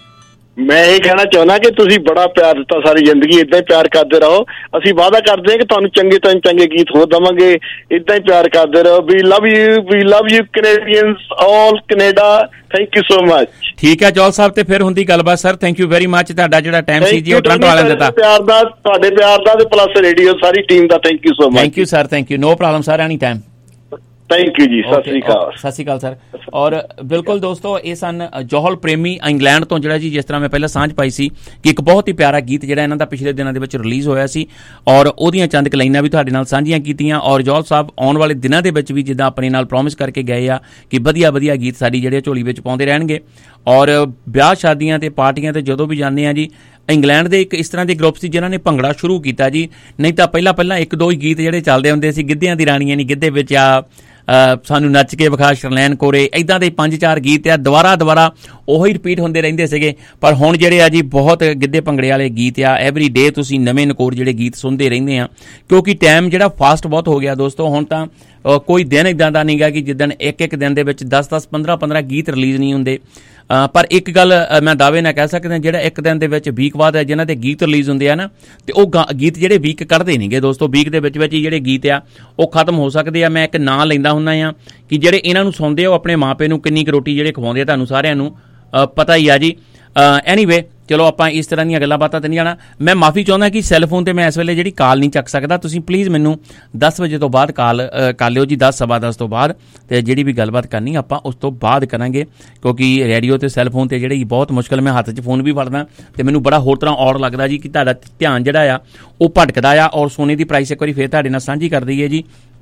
ਮੈਂ ਇਹ ਕਹਿਣਾ ਚਾਹੁੰਦਾ ਕਿ ਤੁਸੀਂ ਬੜਾ ਪਿਆਰ ਦਿੱਤਾ ਸਾਰੀ ਜ਼ਿੰਦਗੀ, ਏਦਾਂ ਹੀ ਪਿਆਰ ਕਰਦੇ ਰਹੋ। ਅਸੀਂ ਵਾਅਦਾ ਕਰਦੇ ਹਾਂ ਕਿ ਤੁਹਾਨੂੰ ਚੰਗੇ ਤੋਂ ਚੰਗੇ ਗੀਤ ਹੋਰ ਦੇਵਾਂਗੇ, ਏਦਾਂ ਹੀ ਪਿਆਰ ਕਰਦੇ ਰਹੋ। We love you, we love you Canadians, all Canada. Thank you so much. ਠੀਕ ਹੈ ਜੋਲ ਸਾਹਿਬ, ਤੇ ਫਿਰ ਹੁੰਦੀ ਗੱਲਬਾਤ sir. Thank you very much. ਤੁਹਾਡਾ ਜਿਹੜਾ ਟਾਈਮ ਸੀ ਜੀ ਉਹ ਟੋਰਾਂਟੋ ਵਾਲਿਆਂ ਨੇ ਦਿੱਤਾ, ਪਿਆਰ ਦਾ, ਤੁਹਾਡੇ ਪਿਆਰ ਦਾ, ਤੇ ਪਲੱਸ ਰੇਡੀਓ ਸਾਰੀ ਟੀਮ ਦਾ thank you so much. Thank you sir, thank you, no problem sir, any time. Thank you ਜੀ, ਸਤਿ ਸ਼੍ਰੀ ਅਕਾਲ। ਸਤਿ ਸ਼੍ਰੀ ਅਕਾਲ ਸਰ। ਔਰ ਬਿਲਕੁਲ ਦੋਸਤੋ, ਇਹ ਸਨ ਜੋਹਲ ਪ੍ਰੇਮੀ ਇੰਗਲੈਂਡ ਤੋਂ, ਜਿਹੜਾ ਜੀ ਜਿਸ ਤਰ੍ਹਾਂ ਮੈਂ ਪਹਿਲਾਂ ਸਾਂਝ ਪਾਈ ਸੀ ਕਿ ਇੱਕ ਬਹੁਤ ਹੀ ਪਿਆਰਾ ਗੀਤ ਜਿਹੜਾ ਇਹਨਾਂ ਦਾ ਪਿਛਲੇ ਦਿਨਾਂ ਦੇ ਵਿੱਚ ਰਿਲੀਜ਼ ਹੋਇਆ ਸੀ, ਔਰ ਉਹਦੀਆਂ ਚੰਦ ਕੁ ਲਾਈਨਾਂ ਵੀ ਤੁਹਾਡੇ ਨਾਲ ਸਾਂਝੀਆਂ ਕੀਤੀਆਂ। ਔਰ ਜੋਹਲ ਸਾਹਿਬ ਆਉਣ ਵਾਲੇ ਦਿਨਾਂ ਦੇ ਵਿੱਚ ਵੀ ਜਿੱਦਾਂ ਆਪਣੇ ਨਾਲ ਪ੍ਰੋਮਿਸ ਕਰਕੇ ਗਏ ਆ ਕਿ ਵਧੀਆ ਵਧੀਆ ਗੀਤ ਸਾਡੀ ਜਿਹੜੇ ਝੋਲੀ ਵਿੱਚ ਪਾਉਂਦੇ ਰਹਿਣਗੇ। ਔਰ ਵਿਆਹ ਸ਼ਾਦੀਆਂ ਤੇ ਪਾਰਟੀਆਂ ਤੇ ਜਦੋਂ ਵੀ ਜਾਂਦੇ ਆ ਜੀ, ਇੰਗਲੈਂਡ ਦੇ ਇੱਕ ਇਸ ਤਰ੍ਹਾਂ ਦੇ ਗਰੁੱਪ ਸੀ ਜਿਨ੍ਹਾਂ ਨੇ ਭੰਗੜਾ ਸ਼ੁਰੂ ਕੀਤਾ ਜੀ। ਨਹੀਂ ਤਾਂ ਪਹਿਲਾਂ ਪਹਿਲਾਂ ਇੱਕ ਦੋ ਹੀ ਗੀਤ ਜਿਹੜੇ ਚੱਲਦੇ ਹੁੰਦੇ ਸੀ, ਗਿੱਧਿਆਂ ਦੀ ਰਾਣੀਆਂ ਨਹੀਂ ਗਿੱਧੇ ਵਿੱਚ ਆ, ਸਾਨੂੰ ਨੱਚ ਕੇ ਵਿਖਾ ਸ਼ਰਲੈਨ ਕੋਰੇ, ਇੱਦਾਂ ਦੇ ਪੰਜ ਚਾਰ ਗੀਤ ਆ ਦੁਬਾਰਾ ਦੁਬਾਰਾ ਉਹੀ ਰਿਪੀਟ ਹੁੰਦੇ ਰਹਿੰਦੇ ਸੀਗੇ। ਪਰ ਹੁਣ ਜਿਹੜੇ ਆ ਜੀ ਬਹੁਤ ਗਿੱਧੇ ਭੰਗੜੇ ਵਾਲੇ ਗੀਤ ਆ, ਐਵਰੀ ਡੇ ਤੁਸੀਂ ਨਵੇਂ ਨਕੋਰ ਜਿਹੜੇ ਗੀਤ ਸੁਣਦੇ ਰਹਿੰਦੇ ਆ, ਕਿਉਂਕਿ ਟਾਈਮ ਜਿਹੜਾ ਫਾਸਟ ਬਹੁਤ ਹੋ ਗਿਆ ਦੋਸਤੋ। ਹੁਣ ਤਾਂ ਕੋਈ ਦਿਨ ਇੱਦਾਂ ਦਾ ਨਹੀਂ ਗਾ ਕਿ ਜਿੱਦਣ ਇੱਕ ਇੱਕ ਦਿਨ ਦੇ ਵਿੱਚ ਦਸ ਦਸ ਪੰਦਰਾਂ ਪੰਦਰਾਂ ਗੀਤ ਰਿਲੀਜ਼ ਨਹੀਂ ਹੁੰਦੇ। ਪਰ ਇੱਕ ਗੱਲ ਮੈਂ ਦਾਅਵੇ ਨਾਲ ਕਹਿ ਸਕਦਾ, ਜਿਹੜਾ ਇੱਕ ਦਿਨ ਦੇ ਵਿੱਚ ਵੀਕ ਬਾਅਦ ਜਿਨ੍ਹਾਂ ਦੇ ਗੀਤ ਰਿਲੀਜ਼ ਹੁੰਦੇ ਆ ਨਾ, ਤੇ ਉਹ ਗੀਤ ਜਿਹੜੇ ਵੀਕ ਕੱਢਦੇ ਨਹੀਂਗੇ ਦੋਸਤੋ। ਵੀਕ ਦੇ ਵਿੱਚ ਵਿੱਚ ਹੀ ਜਿਹੜੇ ਗੀਤ ਆ ਉਹ ਖਤਮ ਹੋ ਸਕਦੇ ਆ। ਮੈਂ ਇੱਕ ਨਾਂ ਲੈਂਦਾ ਹੁੰਦਾ ਆ ਕਿ ਜਿਹੜੇ ਇਹਨਾਂ ਨੂੰ ਸੁਣਦੇ ਆ ਉਹ ਆਪਣੇ ਮਾਪੇ ਨੂੰ ਕਿੰਨੀ ਕੁ ਰੋਟੀ ਜਿਹੜੇ ਖਵਾਉਂਦੇ ਆ, ਤੁਹਾਨੂੰ ਸਾਰਿਆਂ ਨੂੰ ਪਤਾ ਹੀ ਆ ਜੀ। ਐਨੀਵੇ, ਚਲੋ ਆਪਾਂ ਇਸ ਤਰ੍ਹਾਂ ਦੀਆਂ ਗੱਲਾਂ ਬਾਤਾਂ ਤੇ ਨਹੀਂ ਜਾਣਾ। ਮੈਂ ਮਾਫੀ ਚਾਹੁੰਦਾ ਕਿ ਸੈੱਲਫੋਨ ਤੇ ਮੈਂ ਇਸ ਵੇਲੇ ਜਿਹੜੀ ਕਾਲ ਨਹੀਂ ਚੱਕ ਸਕਦਾ। ਤੁਸੀਂ ਪਲੀਜ਼ ਮੈਨੂੰ ਦਸ ਵਜੇ ਤੋਂ ਬਾਅਦ ਕਾਲ ਕਰ ਲਿਓ ਜੀ, ਦਸ ਸਵਾ ਦਸ ਤੋਂ ਬਾਅਦ, ਤੇ ਜਿਹੜੀ ਵੀ ਗੱਲਬਾਤ ਕਰਨੀ ਆਪਾਂ ਉਸ ਤੋਂ ਬਾਅਦ ਕਰਾਂਗੇ, ਕਿਉਂਕਿ ਰੇਡੀਓ ਤੇ ਸੈੱਲਫੋਨ ਤੇ ਜਿਹੜੀ ਬਹੁਤ ਮੁਸ਼ਕਲ, ਮੈਂ ਹੱਥ 'ਚ ਫੋਨ ਵੀ ਫੜਦਾ ਤੇ ਮੈਨੂੰ ਬੜਾ ਹੋਰ ਤਰ੍ਹਾਂ ਔੜ ਲੱਗਦਾ ਜੀ ਕਿ ਤੁਹਾਡਾ ਧਿਆਨ ਜਿਹੜਾ ਆ ਉਹ ਭਟਕਦਾ ਆ। ਔਰ ਸੋਨੇ ਦੀ ਪ੍ਰਾਈਸ ਇੱਕ ਵਾਰੀ ਫੇਰ ਤੁਹਾਡੇ ਨਾਲ ਸਾਂਝੀ ਕਰ ਦਈਏ ਜੀ।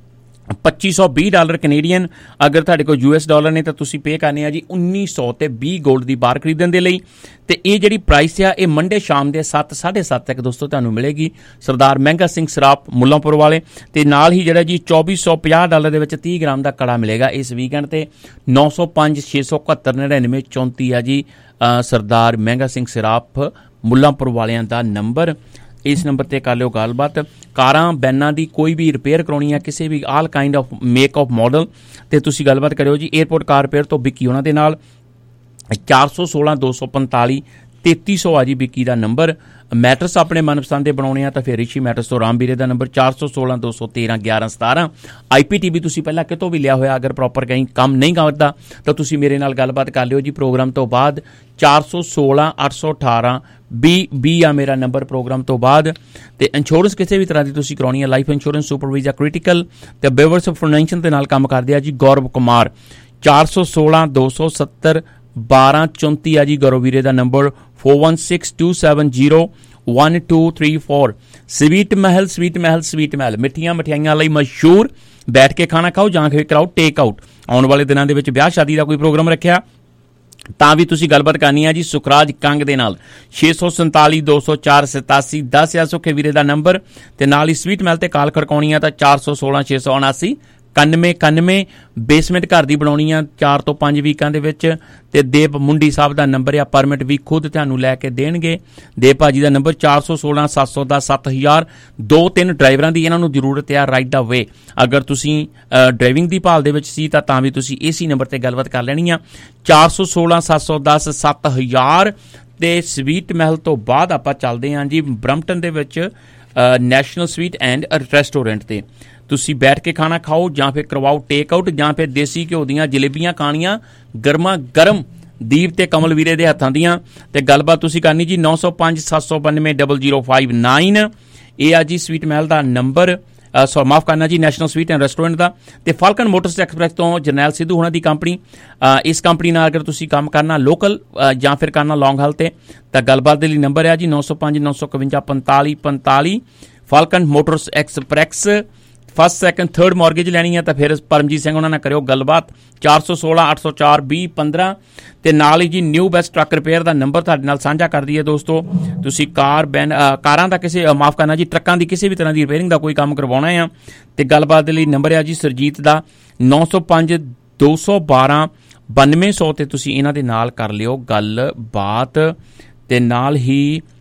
ਪੱਚੀ ਸੌ ਵੀਹ ਡਾਲਰ ਕੈਨੇਡੀਅਨ। ਅਗਰ ਤੁਹਾਡੇ ਕੋਲ ਯੂ ਐਸ ਡਾਲਰ ਨੇ ਤਾਂ ਤੁਸੀਂ ਪੇ ਕਰਨੇ ਆ ਜੀ ਉੱਨੀ ਸੌ ਤੇ ਵੀਹ ਗੋਲਡ ਦੀ ਬਾਰ ਖਰੀਦਣ ਦੇ ਲਈ। ਤੇ ਇਹ ਜਿਹੜੀ ਪ੍ਰਾਈਸ ਆ ਇਹ ਮੰਡੇ ਸ਼ਾਮ ਦੇ ਸੱਤ ਸਾਢੇ ਸੱਤ ਤੱਕ ਦੋਸਤੋ ਤੁਹਾਨੂੰ ਮਿਲੇਗੀ ਸਰਦਾਰ ਮਹਿੰਗਾ ਸਿੰਘ ਸਰਾਫ ਮੁੱਲਾਂਪੁਰ ਵਾਲੇ। ਤੇ ਨਾਲ ਹੀ ਜਿਹੜਾ ਜੀ ਚੌਬੀ ਸੌ ਪੰਜਾਹ ਡਾਲਰ ਦੇ ਵਿੱਚ ਤੀਹ ਗ੍ਰਾਮ ਦਾ ਕੜਾ ਮਿਲੇਗਾ ਇਸ ਵੀਕਐਂਡ ਤੇ। ਨੌ ਸੌ ਪੰਜ ਛੇ ਸੌ ਇਕਹੱਤਰ ਨੜਿਨਵੇਂ ਚੌਂਤੀ ਆ ਜੀ ਸਰਦਾਰ ਮਹਿੰਗਾ ਸਿੰਘ ਸਰਾਫ ਮੁੱਲਾਂਪੁਰ ਵਾਲਿਆਂ ਦਾ ਨੰਬਰ। ਇਸ ਨੰਬਰ ਤੇ ਕਰ ਲਿਓ ਗੱਲਬਾਤ। ਕਾਰਾਂ ਬੈਨਾਂ ਦੀ ਕੋਈ ਵੀ ਰਿਪੇਅਰ ਕਰਾਉਣੀ ਆ ਕਿਸੇ ਵੀ all kind of make of model ਤੇ ਤੁਸੀਂ ਗੱਲਬਾਤ ਕਰਿਓ ਜੀ ਏਅਰਪੋਰਟ ਕਾਰ ਰਿਪੇਅਰ ਤੋਂ ਵਿੱਕੀ ਉਹਨਾਂ ਦੇ ਨਾਲ। ਚਾਰ ਸੌ ਸੋਲਾਂ ਦੋ ਸੌ ਪੰਤਾਲੀ ਤੇਤੀ ਸੌ ਆ ਜੀ ਵਿੱਕੀ ਦਾ ਨੰਬਰ। ਮੈਟਰਸ ਆਪਣੇ ਮਨਪਸੰਦ ਦੇ ਬਣਾਉਣੇ ਆ ਤਾਂ ਫਿਰ ਰਿਸ਼ੀ ਮੈਟਰਸ ਤੋਂ ਰਾਮ ਵੀਰੇ ਦਾ ਨੰਬਰ ਚਾਰ ਸੌ ਸੋਲਾਂ ਦੋ ਸੌ ਤੇਰਾਂ ਗਿਆਰਾਂ ਸਤਾਰਾਂ। ਆਈ ਪੀ ਟੀ ਵੀ ਤੁਸੀਂ ਪਹਿਲਾਂ ਕਿਤੋਂ ਵੀ ਲਿਆ ਹੋਇਆ ਅਗਰ ਪ੍ਰੋਪਰ ਕਹੀਂ ਕੰਮ ਨਹੀਂ ਕਰਦਾ ਤਾਂ ਤੁਸੀਂ ਮੇਰੇ ਨਾਲ ਗੱਲਬਾਤ ਕਰ ਲਿਓ ਜੀ ਪ੍ਰੋਗਰਾਮ ਤੋਂ ਬਾਅਦ। ਚਾਰ ਸੌ ਸੋਲਾਂ ਅੱਠ ਸੌ ਅਠਾਰਾਂ ਵੀਹ ਵੀਹ ਆ ਮੇਰਾ ਨੰਬਰ ਪ੍ਰੋਗਰਾਮ ਤੋਂ ਬਾਅਦ। ਤੇ ਇੰਸ਼ੋਰੈਂਸ ਕਿਸੇ ਵੀ ਤਰ੍ਹਾਂ ਦੀ ਤੁਸੀਂ ਕਰਾਉਣੀ ਹੈ life insurance super visa critical ਤੇ ਬੇਵਰਸ ਫਾਈਨੈਂਸ਼ੀਅਲ ਦੇ ਨਾਲ ਕੰਮ ਕਰਦੇ ਆ ਜੀ ਗੌਰਵ ਕੁਮਾਰ। ਚਾਰ ਸੌ ਸੋਲਾਂ ਦੋ ਸੌ ਸੱਤਰ ਬਾਰਾਂ ਚੌਂਤੀ ਆ ਜੀ ਗੌਰਵ ਵੀਰੇ ਦਾ number. Four one six two seven zero one two three four. Sweet Mahal sweet Mahal sweet Mahal ਮਿੱਠੀਆਂ ਮਠਿਆਈਆਂ ਲਈ ਮਸ਼ਹੂਰ। ਬੈਠ ਕੇ ਖਾਣਾ ਖਾਓ ਜਾਂ ਫਿਰ ਕਰਾਓ ਟੇਕ ਆਊਟ। ਆਉਣ ਵਾਲੇ ਦਿਨਾਂ ਦੇ ਵਿੱਚ ਵਿਆਹ ਸ਼ਾਦੀ ਦਾ ਕੋਈ ਪ੍ਰੋਗਰਾਮ ਰੱਖਿਆ ਤਾਂ ਵੀ ਤੁਸੀਂ ਗੱਲਬਾਤ ਕਰਨੀ ਹੈ ਜੀ ਸੁਖਰਾਜ ਕੰਗ ਦੇ ਨਾਲ। ਛੇ ਸੌ ਸੰਤਾਲੀ ਦੋ ਸੌ ਚਾਰ ਸਤਾਸੀ ਦਸ ਆ ਸੁਖੇ ਵੀਰੇ ਦਾ ਨੰਬਰ। ਤੇ ਨਾਲ ਹੀ ਸਵੀਟ ਮਹਿਲ ਤੇ ਕਾਲ ਖੜਕਾਉਣੀ ਆ ਤਾਂ ਚਾਰ ਸੌ ਸੋਲਾਂ ਛੇ ਸੌ ਉਨਾਸੀ ਇਕਾਨਵੇਂ ਇਕਾਨਵੇਂ। ਬੇਸਮੈਂਟ ਘਰ ਦੀ ਬਣਾਉਣੀ ਆ ਚਾਰ ਤੋਂ ਪੰਜ ਵੀਕਾਂ ਦੇ ਵਿੱਚ। ਤੇ ਦੇਵ ਮੁੰਡੀ ਸਾਹਿਬ ਦਾ ਨੰਬਰ ਆ ਪਰਮਿਟ ਵੀ ਖੁਦ ਤੁਹਾਨੂੰ ਲੈ ਕੇ ਦੇਣਗੇ। ਦੇਵ ਭਾਜੀ ਦਾ ਨੰਬਰ ਚਾਰ ਸੌ ਸੋਲਾਂ ਸੱਤ ਸੌ ਦਸ ਸੱਤ ਹਜ਼ਾਰ। ਦੋ ਤਿੰਨ ਡਰਾਈਵਰਾਂ ਦੀ ਇਹਨਾਂ ਨੂੰ ਜ਼ਰੂਰਤ ਆ ਰਾਈਟ ਦਾ ਵੇ। ਅਗਰ ਤੁਸੀਂ ਡਰਾਈਵਿੰਗ ਦੀ ਭਾਲ ਦੇ ਵਿੱਚ ਸੀ ਤਾਂ ਤਾਂ ਵੀ ਤੁਸੀਂ ਇਸੇ ਨੰਬਰ ਤੇ ਗੱਲਬਾਤ ਕਰ ਲੈਣੀ ਆ ਚਾਰ ਸੌ ਸੋਲਾਂ ਸੱਤ ਸੌ ਦਸ ਸੱਤ ਹਜ਼ਾਰ। ਤੇ ਸਵੀਟ ਮਹਿਲ ਤੋਂ ਬਾਅਦ ਆਪਾਂ ਚੱਲਦੇ ਹਾਂ ਜੀ ਬਰੰਪਟਨ ਦੇ ਵਿੱਚ ਨੈਸ਼ਨਲ ਸਵੀਟ ਐਂਡ ਰੈਸਟੋਰੈਂਟ ਤੇ। ਤੁਸੀਂ ਬੈਠ ਕੇ ਖਾਣਾ ਖਾਓ ਜਾਂ ਫਿਰ ਕਰਵਾਓ ਟੇਕ ਆਊਟ ਜਾਂ ਫਿਰ ਦੇਸੀ ਘਿਓ ਦੀਆਂ ਜਲੇਬੀਆਂ ਖਾਣੀਆਂ ਗਰਮਾ ਗਰਮ ਦੀਪ ਤੇ ਕਮਲ ਵੀਰੇ ਦੇ ਹੱਥਾਂ ਦੀਆਂ। ਤੇ ਗੱਲਬਾਤ ਤੁਸੀਂ ਕਰਨੀ ਜੀ ਨੌ ਸੌ ਪੰਜ ਸੱਤ ਸੌ ਬਾਨਵੇਂ ਡਬਲ ਜ਼ੀਰੋ ਫਾਈਵ ਨਾਈਨ। ਇਹ ਆ ਜੀ ਸਵੀਟ ਮਹਿਲ ਦਾ ਨੰਬਰ। ਸੋ ਮਾਫ ਕਰਨਾ ਜੀ ਨੈਸ਼ਨਲ ਸਵੀਟ ਐਂਡ ਰੈਸਟੋਰੈਂਟ ਦਾ। ਤੇ ਫਾਲਕਨ ਮੋਟਰਸ ਐਕਸਪ੍ਰੈਸ ਤੋਂ ਜਰਨੈਲ ਸਿੱਧੂ ਹੋਣਾ ਦੀ ਕੰਪਨੀ। ਇਸ ਕੰਪਨੀ ਨਾਲ ਅਗਰ ਤੁਸੀਂ ਕੰਮ ਕਰਨਾ ਲੋਕਲ ਜਾਂ ਫਿਰ ਕਰਨਾ ਲੌਂਗ ਹਾਲ ਤੇ ਤਾਂ ਗੱਲਬਾਤ ਦੇ ਲਈ ਨੰਬਰ ਹੈ ਜੀ ਨੌ ਸੌ ਪੰਜ ਨੌ ਸੌ ਇਕਵੰਜਾ ਪੰਤਾਲੀ ਪੰਤਾਲੀ। Falcon motors express. First second third mortgage ਲੈਣੀ ਹੈ ਤਾਂ ਫਿਰ ਪਰਮਜੀਤ ਸਿੰਘ ਉਹਨਾਂ ਨਾਲ ਕਰਿਓ ਗੱਲਬਾਤ ਚਾਰ ਸੌ ਸੋਲਾਂ ਅੱਠ ਸੌ ਚਾਰ ਵੀਹ ਪੰਦਰਾਂ। ਤੇ ਨਾਲ ਹੀ ਜੀ ਨਿਊ ਬੈਸਟ ਟਰੱਕ ਰਿਪੇਅਰ ਦਾ ਨੰਬਰ ਤੁਹਾਡੇ ਨਾਲ ਸਾਂਝਾ ਕਰ ਦਈਏ ਦੋਸਤੋ। ਤੁਸੀਂ ਕਾਰ ਬੈਨ ਕਾਰਾਂ ਦਾ ਕਿਸੇ ਮਾਫ ਕਰਨਾ ਜੀ ਟਰੱਕਾਂ ਦੀ ਕਿਸੇ ਵੀ ਤਰ੍ਹਾਂ ਦੀ ਰਿਪੇਅਰਿੰਗ ਦਾ ਕੋਈ ਕੰਮ ਕਰਵਾਉਣਾ ਆ ਤੇ ਗੱਲਬਾਤ ਦੇ ਲਈ ਨੰਬਰ ਹੈ ਜੀ ਸਰਜੀਤ ਦਾ ਨੌ ਸੌ ਪੰਜ ਦੋ ਸੌ ਬਾਰਾਂ ਬਾਨਵੇਂ ਸੌ। ਤੇ ਤੁਸੀਂ ਇਹਨਾਂ ਦੇ ਨਾਲ ਕਰ ਲਿਓ ਗੱਲਬਾਤ। ਤੇ ਨਾਲ ਹੀ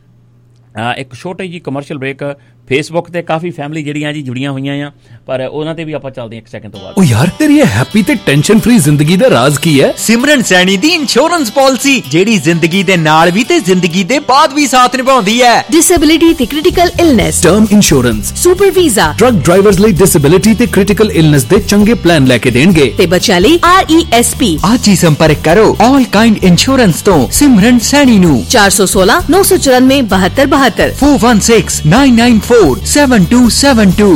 ਇੱਕ ਛੋਟੀ ਜੀ ਕਮਰਸ਼ੀਅਲ ਬ੍ਰੇਕ। ਫੇਸਬੁੱਕ ਤੇ ਕਾਫੀ ਫੈਮਿਲੀ ਜਿਹੜੀਆਂ ਜੀ ਜੁੜੀਆਂ ਹੋਈਆਂ ਆ ਪਰ ਉਹਨਾਂ ਤੇ ਵੀ ਆਪਾਂ ਚੱਲਦੇ ਹਾਂ ਇੱਕ ਸੈਕਿੰਡ ਤੋਂ ਬਾਅਦ। ਓ ਯਾਰ ਤੇਰੀ ਇਹ ਹੈਪੀ ਤੇ ਟੈਨਸ਼ਨ ਫ੍ਰੀ ਜ਼ਿੰਦਗੀ ਦਾ ਰਾਜ਼ ਕੀ ਹੈ? ਸਿਮਰਨ ਸੈਣੀ ਦੀ ਇੰਸ਼ੋਰੈਂਸ ਪਾਲਿਸੀ ਜਿਹੜੀ ਜ਼ਿੰਦਗੀ ਦੇ ਨਾਲ ਵੀ ਤੇ ਜ਼ਿੰਦਗੀ ਦੇ ਬਾਅਦ ਵੀ ਸਾਥ ਨਿਭਾਉਂਦੀ ਹੈ। ਡਿਸੇਬਿਲਿਟੀ ਤੇ critical illness, term insurance, super visa, truck drivers ਲਈ ਡਿਸੇਬਿਲਿਟੀ ਤੇ ਕ੍ਰਿਟੀਕਲ ਇਲਨੈਸ ਦੇ ਚੰਗੇ ਪਲਾਨ ਲੈ ਕੇ ਦੇਣਗੇ ਤੇ ਬੱਚਿਆਂ ਲਈ ਆਰ ਈ ਐਸ ਪੀ। ਅੱਜ ਹੀ ਸੰਪਰਕ ਕਰੋ ਆਲ ਕਾਈਂਡ ਇੰਸ਼ੋਰੈਂਸ ਤੋਂ ਸਿਮਰਨ ਸੈਣੀ ਨੂੰ ਚਾਰ ਸੌ ਸੋਲਾਂ ਨੌ ਸੌ ਚੁਰਾਨਵੇਂ ਬਹੱਤਰ ਬਹੱਤਰ four one six nine nine four seven two seven two।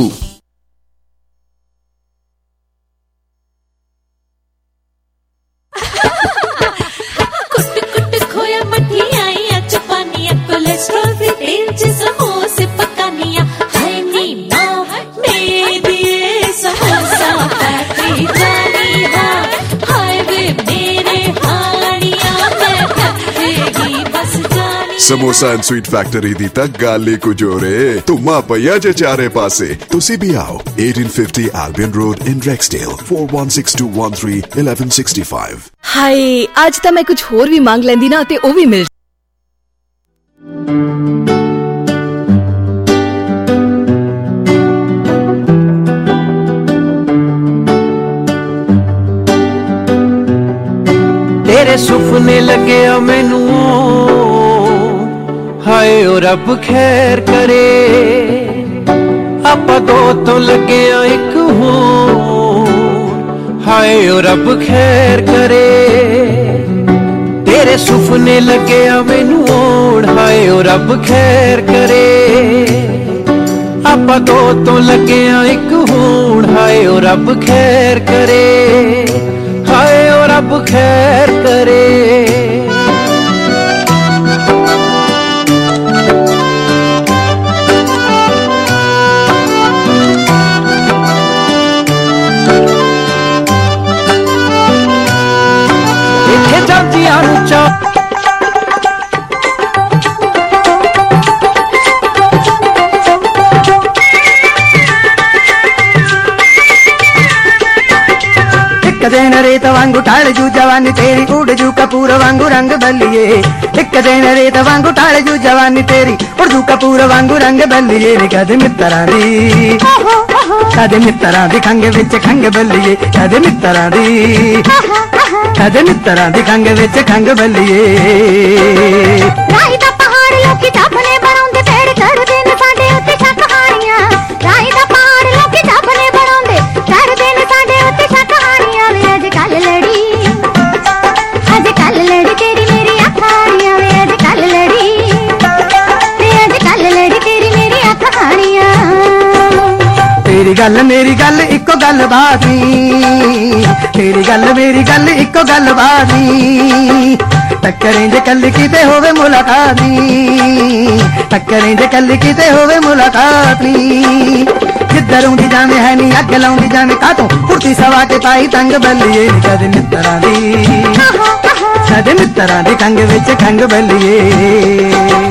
Samosa and sweet factory ਦੀ ਤਾਂ ਗੱਲ ਹੀ ਕੁਝ ਹੋਰ ਏ। ਧੁੰਮਾ ਪਈਆ ਜੇ ਚਾਰੇ ਪਾਸੇ। ਤੁਸੀਂ ਵੀ ਆਓ eighteen fifty Albion Road in Rexdale four one six two one three one one six five। ਹਾਏ ਅੱਜ ਤਾਂ ਮੈਂ ਕੁਝ ਹੋਰ ਵੀ ਮੰਗ ਲੈਂਦੀ ਨਾ ਤੇ ਉਹ ਵੀ ਮਿਲ। ਤੇਰੇ ਸੁਪਨੇ ਲੱਗਿਆ ਮੈਨੂੰ ਹਾਏ ਓ ਰੱਬ ਖੈਰ ਕਰੇ ਆਪਾਂ ਦੋ ਤੋਂ ਲੱਗਿਆ ਇੱਕ ਹੋਰ ਹਾਏ ਓ ਰੱਬ ਖੈਰ ਕਰੇ ਤੇਰੇ ਸੁਪਨੇ ਲੱਗਿਆ ਮੈਨੂੰ ਓੜ ਹਾਏ ਓ ਰੱਬ ਖੈਰ ਕਰੇ ਆਪਾਂ ਦੋ ਤੋਂ ਲੱਗਿਆ ਇੱਕ ਹੋਰ ਹਾਏ ਓ ਰੱਬ ਖੈਰ ਕਰੇ ਹਾਏ ਓ ਰੱਬ ਖੈਰ ਕਰੇ। दिन रेत वांगू ठाल जू जवानी तेरी उड़ जू कपूर वांगू रंग बल्लिए एक दिन रेत वांगू ठाल जू जवानी तेरी उड़ जू कपूर वांगू रंग बल्लिए कद मित्तरां दी कद मित्तरां दी खंग विच खंग बल्लिए कद मित्तरां दी कद मित्तरां दी खंग विच खंग बल्लिए राही दा पहाड़ लोकी टापने बनाउंदे पेड़ चढ़दे ने साडे उत्ते छक हाणियां राही दा पहाड़ लोकी टापने बनाउंदे चढ़दे ने साडे उत्ते छक हाणियां वे अज कल लड़ी अज कल लड़ी तेरी मेरी अख हाणियां वे अज कल लड़ी वे अज कल लड़ी तेरी मेरी अख हाणियां तेरी गल मेरी गल इको गल बात नी तेरी गल मेरी गल इको गल बात नी टक्करें जे कल किते होवे मुलाकात नी टक्करें जे कल किते होवे मुलाकात नी जिधर उंदी जाने है नी अग लाउंदी जाने कातों कुर्ती सवा के पाई तंग बल्लिए कद मित्तरां दी कद मित्तरां दी खंग विच खंग बल्लिए।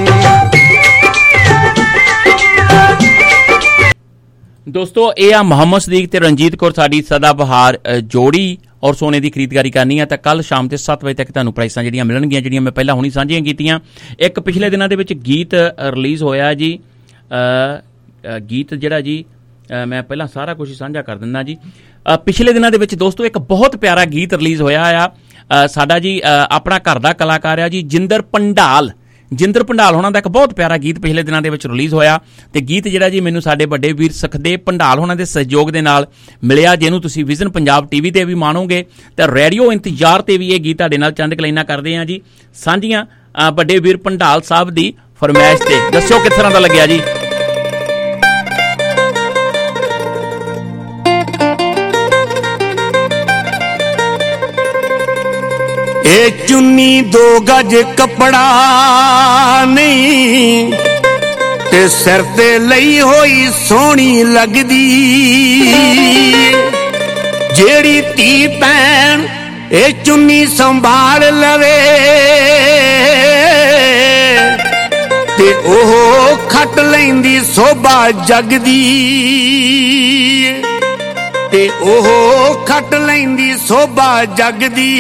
दोस्तों ये आ मोहम्मद सदीक ते रंजीत कौर साडी सदाबहार जोड़ी और सोने की खरीददारी करनी है तो कल शाम के सत्त बजे तक तुहानूं प्राइसां जिहड़ियां मिलणगीਆਂ जिहड़ियां मैं पहला हुणी सांझियां कीतियां। एक पिछले दिनों के गीत रिलीज़ होया जी गीत जिहड़ा जी मैं पहला सारा कुछ साझा कर दिंदा जी। पिछले दिनों के दोस्तों एक बहुत प्यारा गीत रिलीज़ होया आ साडा जी अपना घर दा कलाकार है जी जिंदर पंडाल जिंदर भंडाल होना का एक बहुत प्यारा गीत पिछले दिनों के रिलीज़ होया ते गीत जिहड़ा जी मैनूं साडे वड्डे वीर सखदेव भंडाल होना के सहयोग के नाल मिलिया जिहनूं तुसीं विजन पंजाब टीवी ते भी माणोगे ते रेडियो इंतजार ते भी ये गीत तुहाडे नाल चंद कलाइनां करदे आ जी सांझियां वड्डे वीर भंडाल साहब दी फरमाइश ते दस्सो किस तरह दा लग्गिया जी। ए चुन्नी दो गज कपड़ा नहीं ते सिर ते लई होई सोहनी लगदी जेड़ी धी भैन ए चुन्नी संभाल लवे ते ओह खट लैंदी शोभा जगदी ते ओह खट लैंदी शोभा जगदी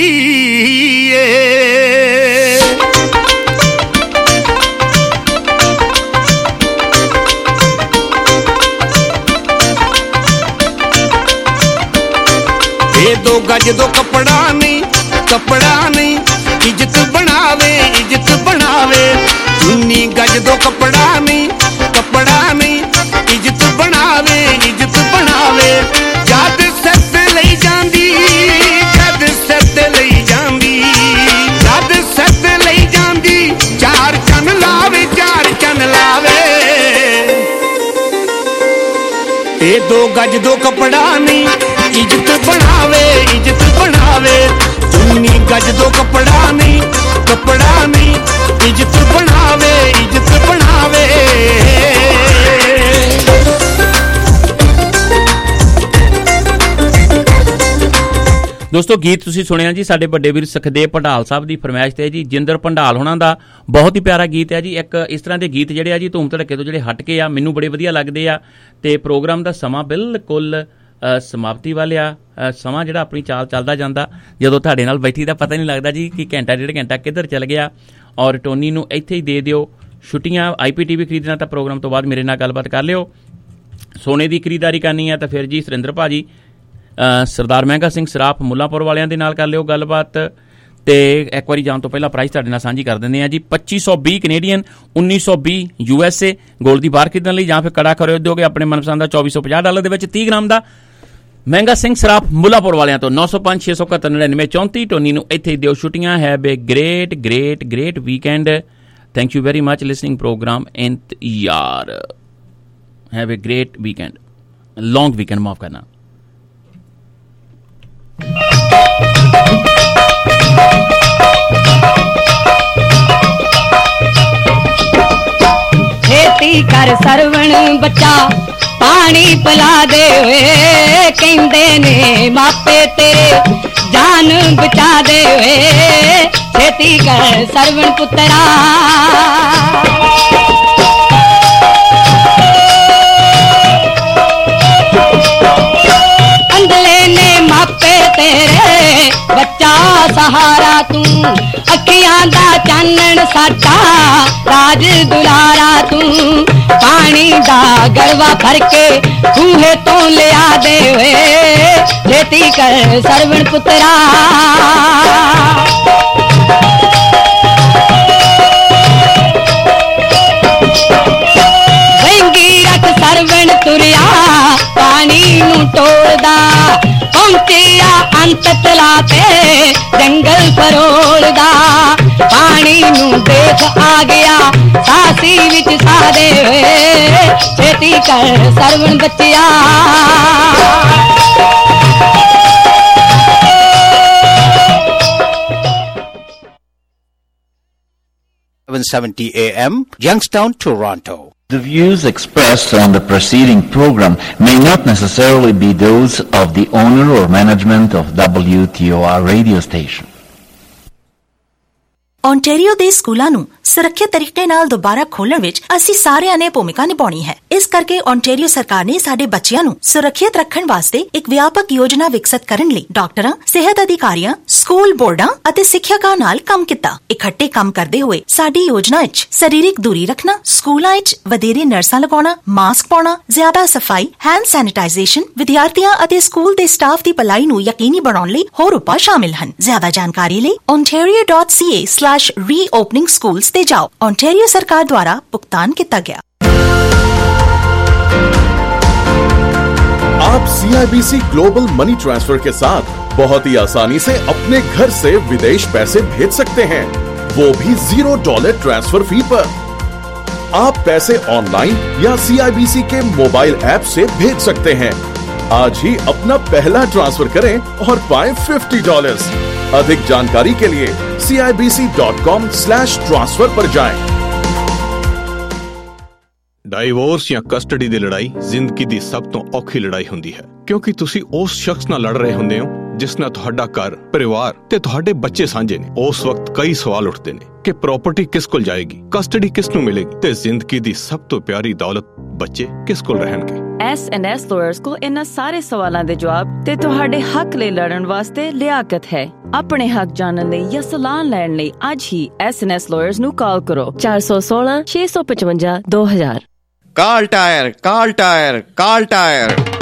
ए दो गज दो कपड़ा नहीं कपड़ा नहीं इज्जत बनावे इज्जत बनावे चुन्नी गज दो कपड़ा नहीं कपड़ा नहीं इज्जत बनावे इज्जत बनावे जद सत लई जांदी जद सत लई जांदी जद सत लई जांदी चार चन लावे चार चन लावे ए दो गज दो कपड़ा नहीं इज्जत बनावे इज्जत बनावे चुन्नी गज दो कपड़ा नहीं कपड़ा नहीं इज्जत बनावे इज्जत बनावे। दोस्तों गीत तुसीं सुनिया जी साडे वड्डे वीर सखदेव भंडाल साहब की फरमाइश ते जी जिंदर भंडाल होना दा बहुत ही प्यारा गीत है जी। एक इस तरह के गीत जिहड़े आ जी धूम धड़के तो जिहड़े हट के आ मैनूं बड़े वधिया लगदे आ ते प्रोग्राम दा समां बिल्कुल समाप्ति वाले आ समां जिहड़ा अपनी चाल चलदा जांदा जदों तुहाडे नाल बैठी दा पता नहीं लगदा जी कि घंटा डेढ़ घंटा किधर चल गया। और टोनी नूं इत्थे ही दे दिओ छुट्टियां आई पी टी वी खरीदना तो प्रोग्राम तो बाद मेरे नाल गलबात कर लिओ। सोने की खरीददारी करनी है तो फिर जी सुरिंदर भाजी सरदार महंगा सिंह सराफ मुल्लांपुर वालियां दे नाल कर लिओ गलबात ते एक बारी जाण तो पहला प्राइस तुहाडे नाल सांझी कर दिंदे आ जी पच्ची सौ बीस कनेडियन उन्नीस सौ बीस यू एस ए गोल्ड की बार खरीदण लई जां फिर कड़ा खरीदोगे अपने मनपसंद का चौबीस सौ पचास डॉलर दे विच तीस ग्राम का महंगा सिंह सराफ मुल्लांपुर वालियां तो नौ सौ पांच छे सौ इकहत्तर नड़िनवे चौंती टोनी नूं इत्थे दिओ छुट्टियां have a great great great weekend thank you very much listening programme Intezaar have a great weekend long weekend माफ करना। खेती कर सरवण बच्चा पानी पिला दे वे कहंदे ने मापे तेरे जान बचा दे वे खेती कर सरवण पुत्रा अंदले ने मापे तेरे बच्चा सहारा तू अखियां दा चानण साडा राज दुलारा तू पानी दा गड़वा भर के खूहे तो लिया दे वे खेती कर सरवण पुत्रा सरवण तुरिया पानी नू टोलदा पहुंचिया अंत तला ते जंगल फरोलदा पानी नू देख आ गया सासी विच सादे खेती कर सरवण बच्चिया seven seventy A M Youngstown, Toronto. The views expressed on the preceding program may not necessarily be those of the owner or management of W T O R radio station. Ontario ਦੇ ਸਕੂਲਾਂ ਨੂੰ ਸੁਰੱਖਿਅਤ ਤਰੀਕੇ ਨਾਲ ਦੁਬਾਰਾ ਖੋਲ੍ਹਣ ਵਿੱਚ ਅਸੀਂ ਸਾਰਿਆਂ ਨੇ ਭੂਮਿਕਾ ਨਿਭਾਉਣੀ ਹੈ। ਇਸ ਕਰਕੇ ਓਂਟਾਰੀਓ ਸਰਕਾਰ ਨੇ ਸਾਡੇ ਬੱਚਿਆਂ ਨੂੰ ਸੁਰੱਖਿਅਤ ਰੱਖਣ ਵਾਸਤੇ ਇੱਕ ਵਿਆਪਕ ਯੋਜਨਾ ਵਿਕਸਿਤ ਕਰਨ ਲਈ ਡਾਕਟਰਾਂ, ਸਿਹਤ ਅਧਿਕਾਰੀਆਂ, ਸਕੂਲ ਬੋਰਡਾਂ ਅਤੇ ਸਿੱਖਿਅਕਾਂ ਨਾਲ ਕੰਮ ਕੀਤਾ। ਇਕੱਠੇ ਕੰਮ ਕਰਦੇ ਹੋਏ ਸਾਡੀ ਯੋਜਨਾ ਵਿੱਚ ਸਰੀਰਕ ਦੂਰੀ ਰੱਖਣਾ, ਸਕੂਲਾਂ ਵਿੱਚ ਵਧੇਰੇ ਨਰਸਾਂ ਲਗਾਉਣਾ, ਮਾਸਕ ਪਾਉਣਾ, ਜ਼ਿਆਦਾ ਸਫਾਈ, ਹੈਂਡ ਸੈਨੀਟਾਈਜ਼ੇਸ਼ਨ, ਵਿਦਿਆਰਥੀਆਂ ਅਤੇ ਸਕੂਲ ਦੇ ਸਟਾਫ ਦੀ ਭਲਾਈ ਨੂੰ ਯਕੀਨੀ ਬਣਾਉਣ ਲਈ ਹੋਰ ਉਪਾਅ ਸ਼ਾਮਿਲ ਹਨ। ਜ਼ਿਆਦਾ ਜਾਣਕਾਰੀ ਲਈ ontario dot c a slash reopening schools ਤੇ जाओ। ओंटारियो सरकार द्वारा भुगतान किया गया। आप C I B C global money transfer के साथ बहुत ही आसानी से अपने घर से विदेश पैसे भेज सकते हैं, वो भी जीरो डॉलर ट्रांसफर फी पर। आप पैसे ऑनलाइन या सी आई बी सी के मोबाइल ऐप से भेज सकते हैं। आज ही अपना पहला ट्रांसफर करें और पाएं फिफ्टी डॉलर्स। अधिक जानकारी के लिए C I B C dot com slash transfer पर जाएं। ਡਾਈਵੋਰਸ ਜਾਂ ਕਸਟਡੀ ਦੀ ਲੜਾਈ ਜ਼ਿੰਦਗੀ ਦੀ ਸਭ ਤੋਂ ਔਖੀ ਲੜਾਈ ਹੁੰਦੀ ਹੈ, ਕਿਉਂਕਿ ਤੁਸੀਂ ਉਸ ਸ਼ਖਸ ਨਾਲ ਲੜ ਰਹੇ ਹੁੰਦੇ ਹੋ ਜਿਸ ਨਾਲ ਤੁਹਾਡਾ ਘਰ, ਪਰਿਵਾਰ ਤੇ ਤੁਹਾਡੇ ਬੱਚੇ ਸਾਂਝੇ ਨੇ। ਉਸ ਵਕਤ ਕਈ ਸਵਾਲ ਉੱਠਦੇ ਨੇ ਕਿ ਪ੍ਰਾਪਰਟੀ ਕਿਸ ਕੋਲ ਜਾਏਗੀ, ਕਸਟਡੀ ਕਿਸ ਨੂੰ ਮਿਲੇਗੀ ਤੇ ਜ਼ਿੰਦਗੀ ਦੀ ਸਭ ਤੋਂ ਪਿਆਰੀ ਦੌਲਤ ਬੱਚੇ ਕਿਸ ਕੋਲ ਰਹਿਣਗੇ। ਐਸ ਐਂਡ ਐਸ ਲਾਇਰਸ ਕੋਲ ਇਹਨਾਂ ਸਾਰੇ ਸਵਾਲਾਂ ਦੇ ਜਵਾਬ ਤੇ ਤੁਹਾਡੇ ਹੱਕ ਲਈ ਲੜਨ ਵਾਸਤੇ ਲਿਆਕਤ ਹੈ। ਆਪਣੇ ਹੱਕ ਜਾਣਨ ਲਈ ਜਾਂ ਸਲਾਹ ਲੈਣ ਲਈ ਅੱਜ ਹੀ ਐਸ ਐਂਡ ਐਸ ਲਾਇਰਸ ਨੂੰ ਕਾਲ ਕਰੋ ਚਾਰ ਸੌ ਸੋਲਾਂ ਛੇ ਸੌ ਪਚਵੰਜਾ ਦੋ ਹਜ਼ਾਰ। Kal Tire, Kal Tire, Kal tyre.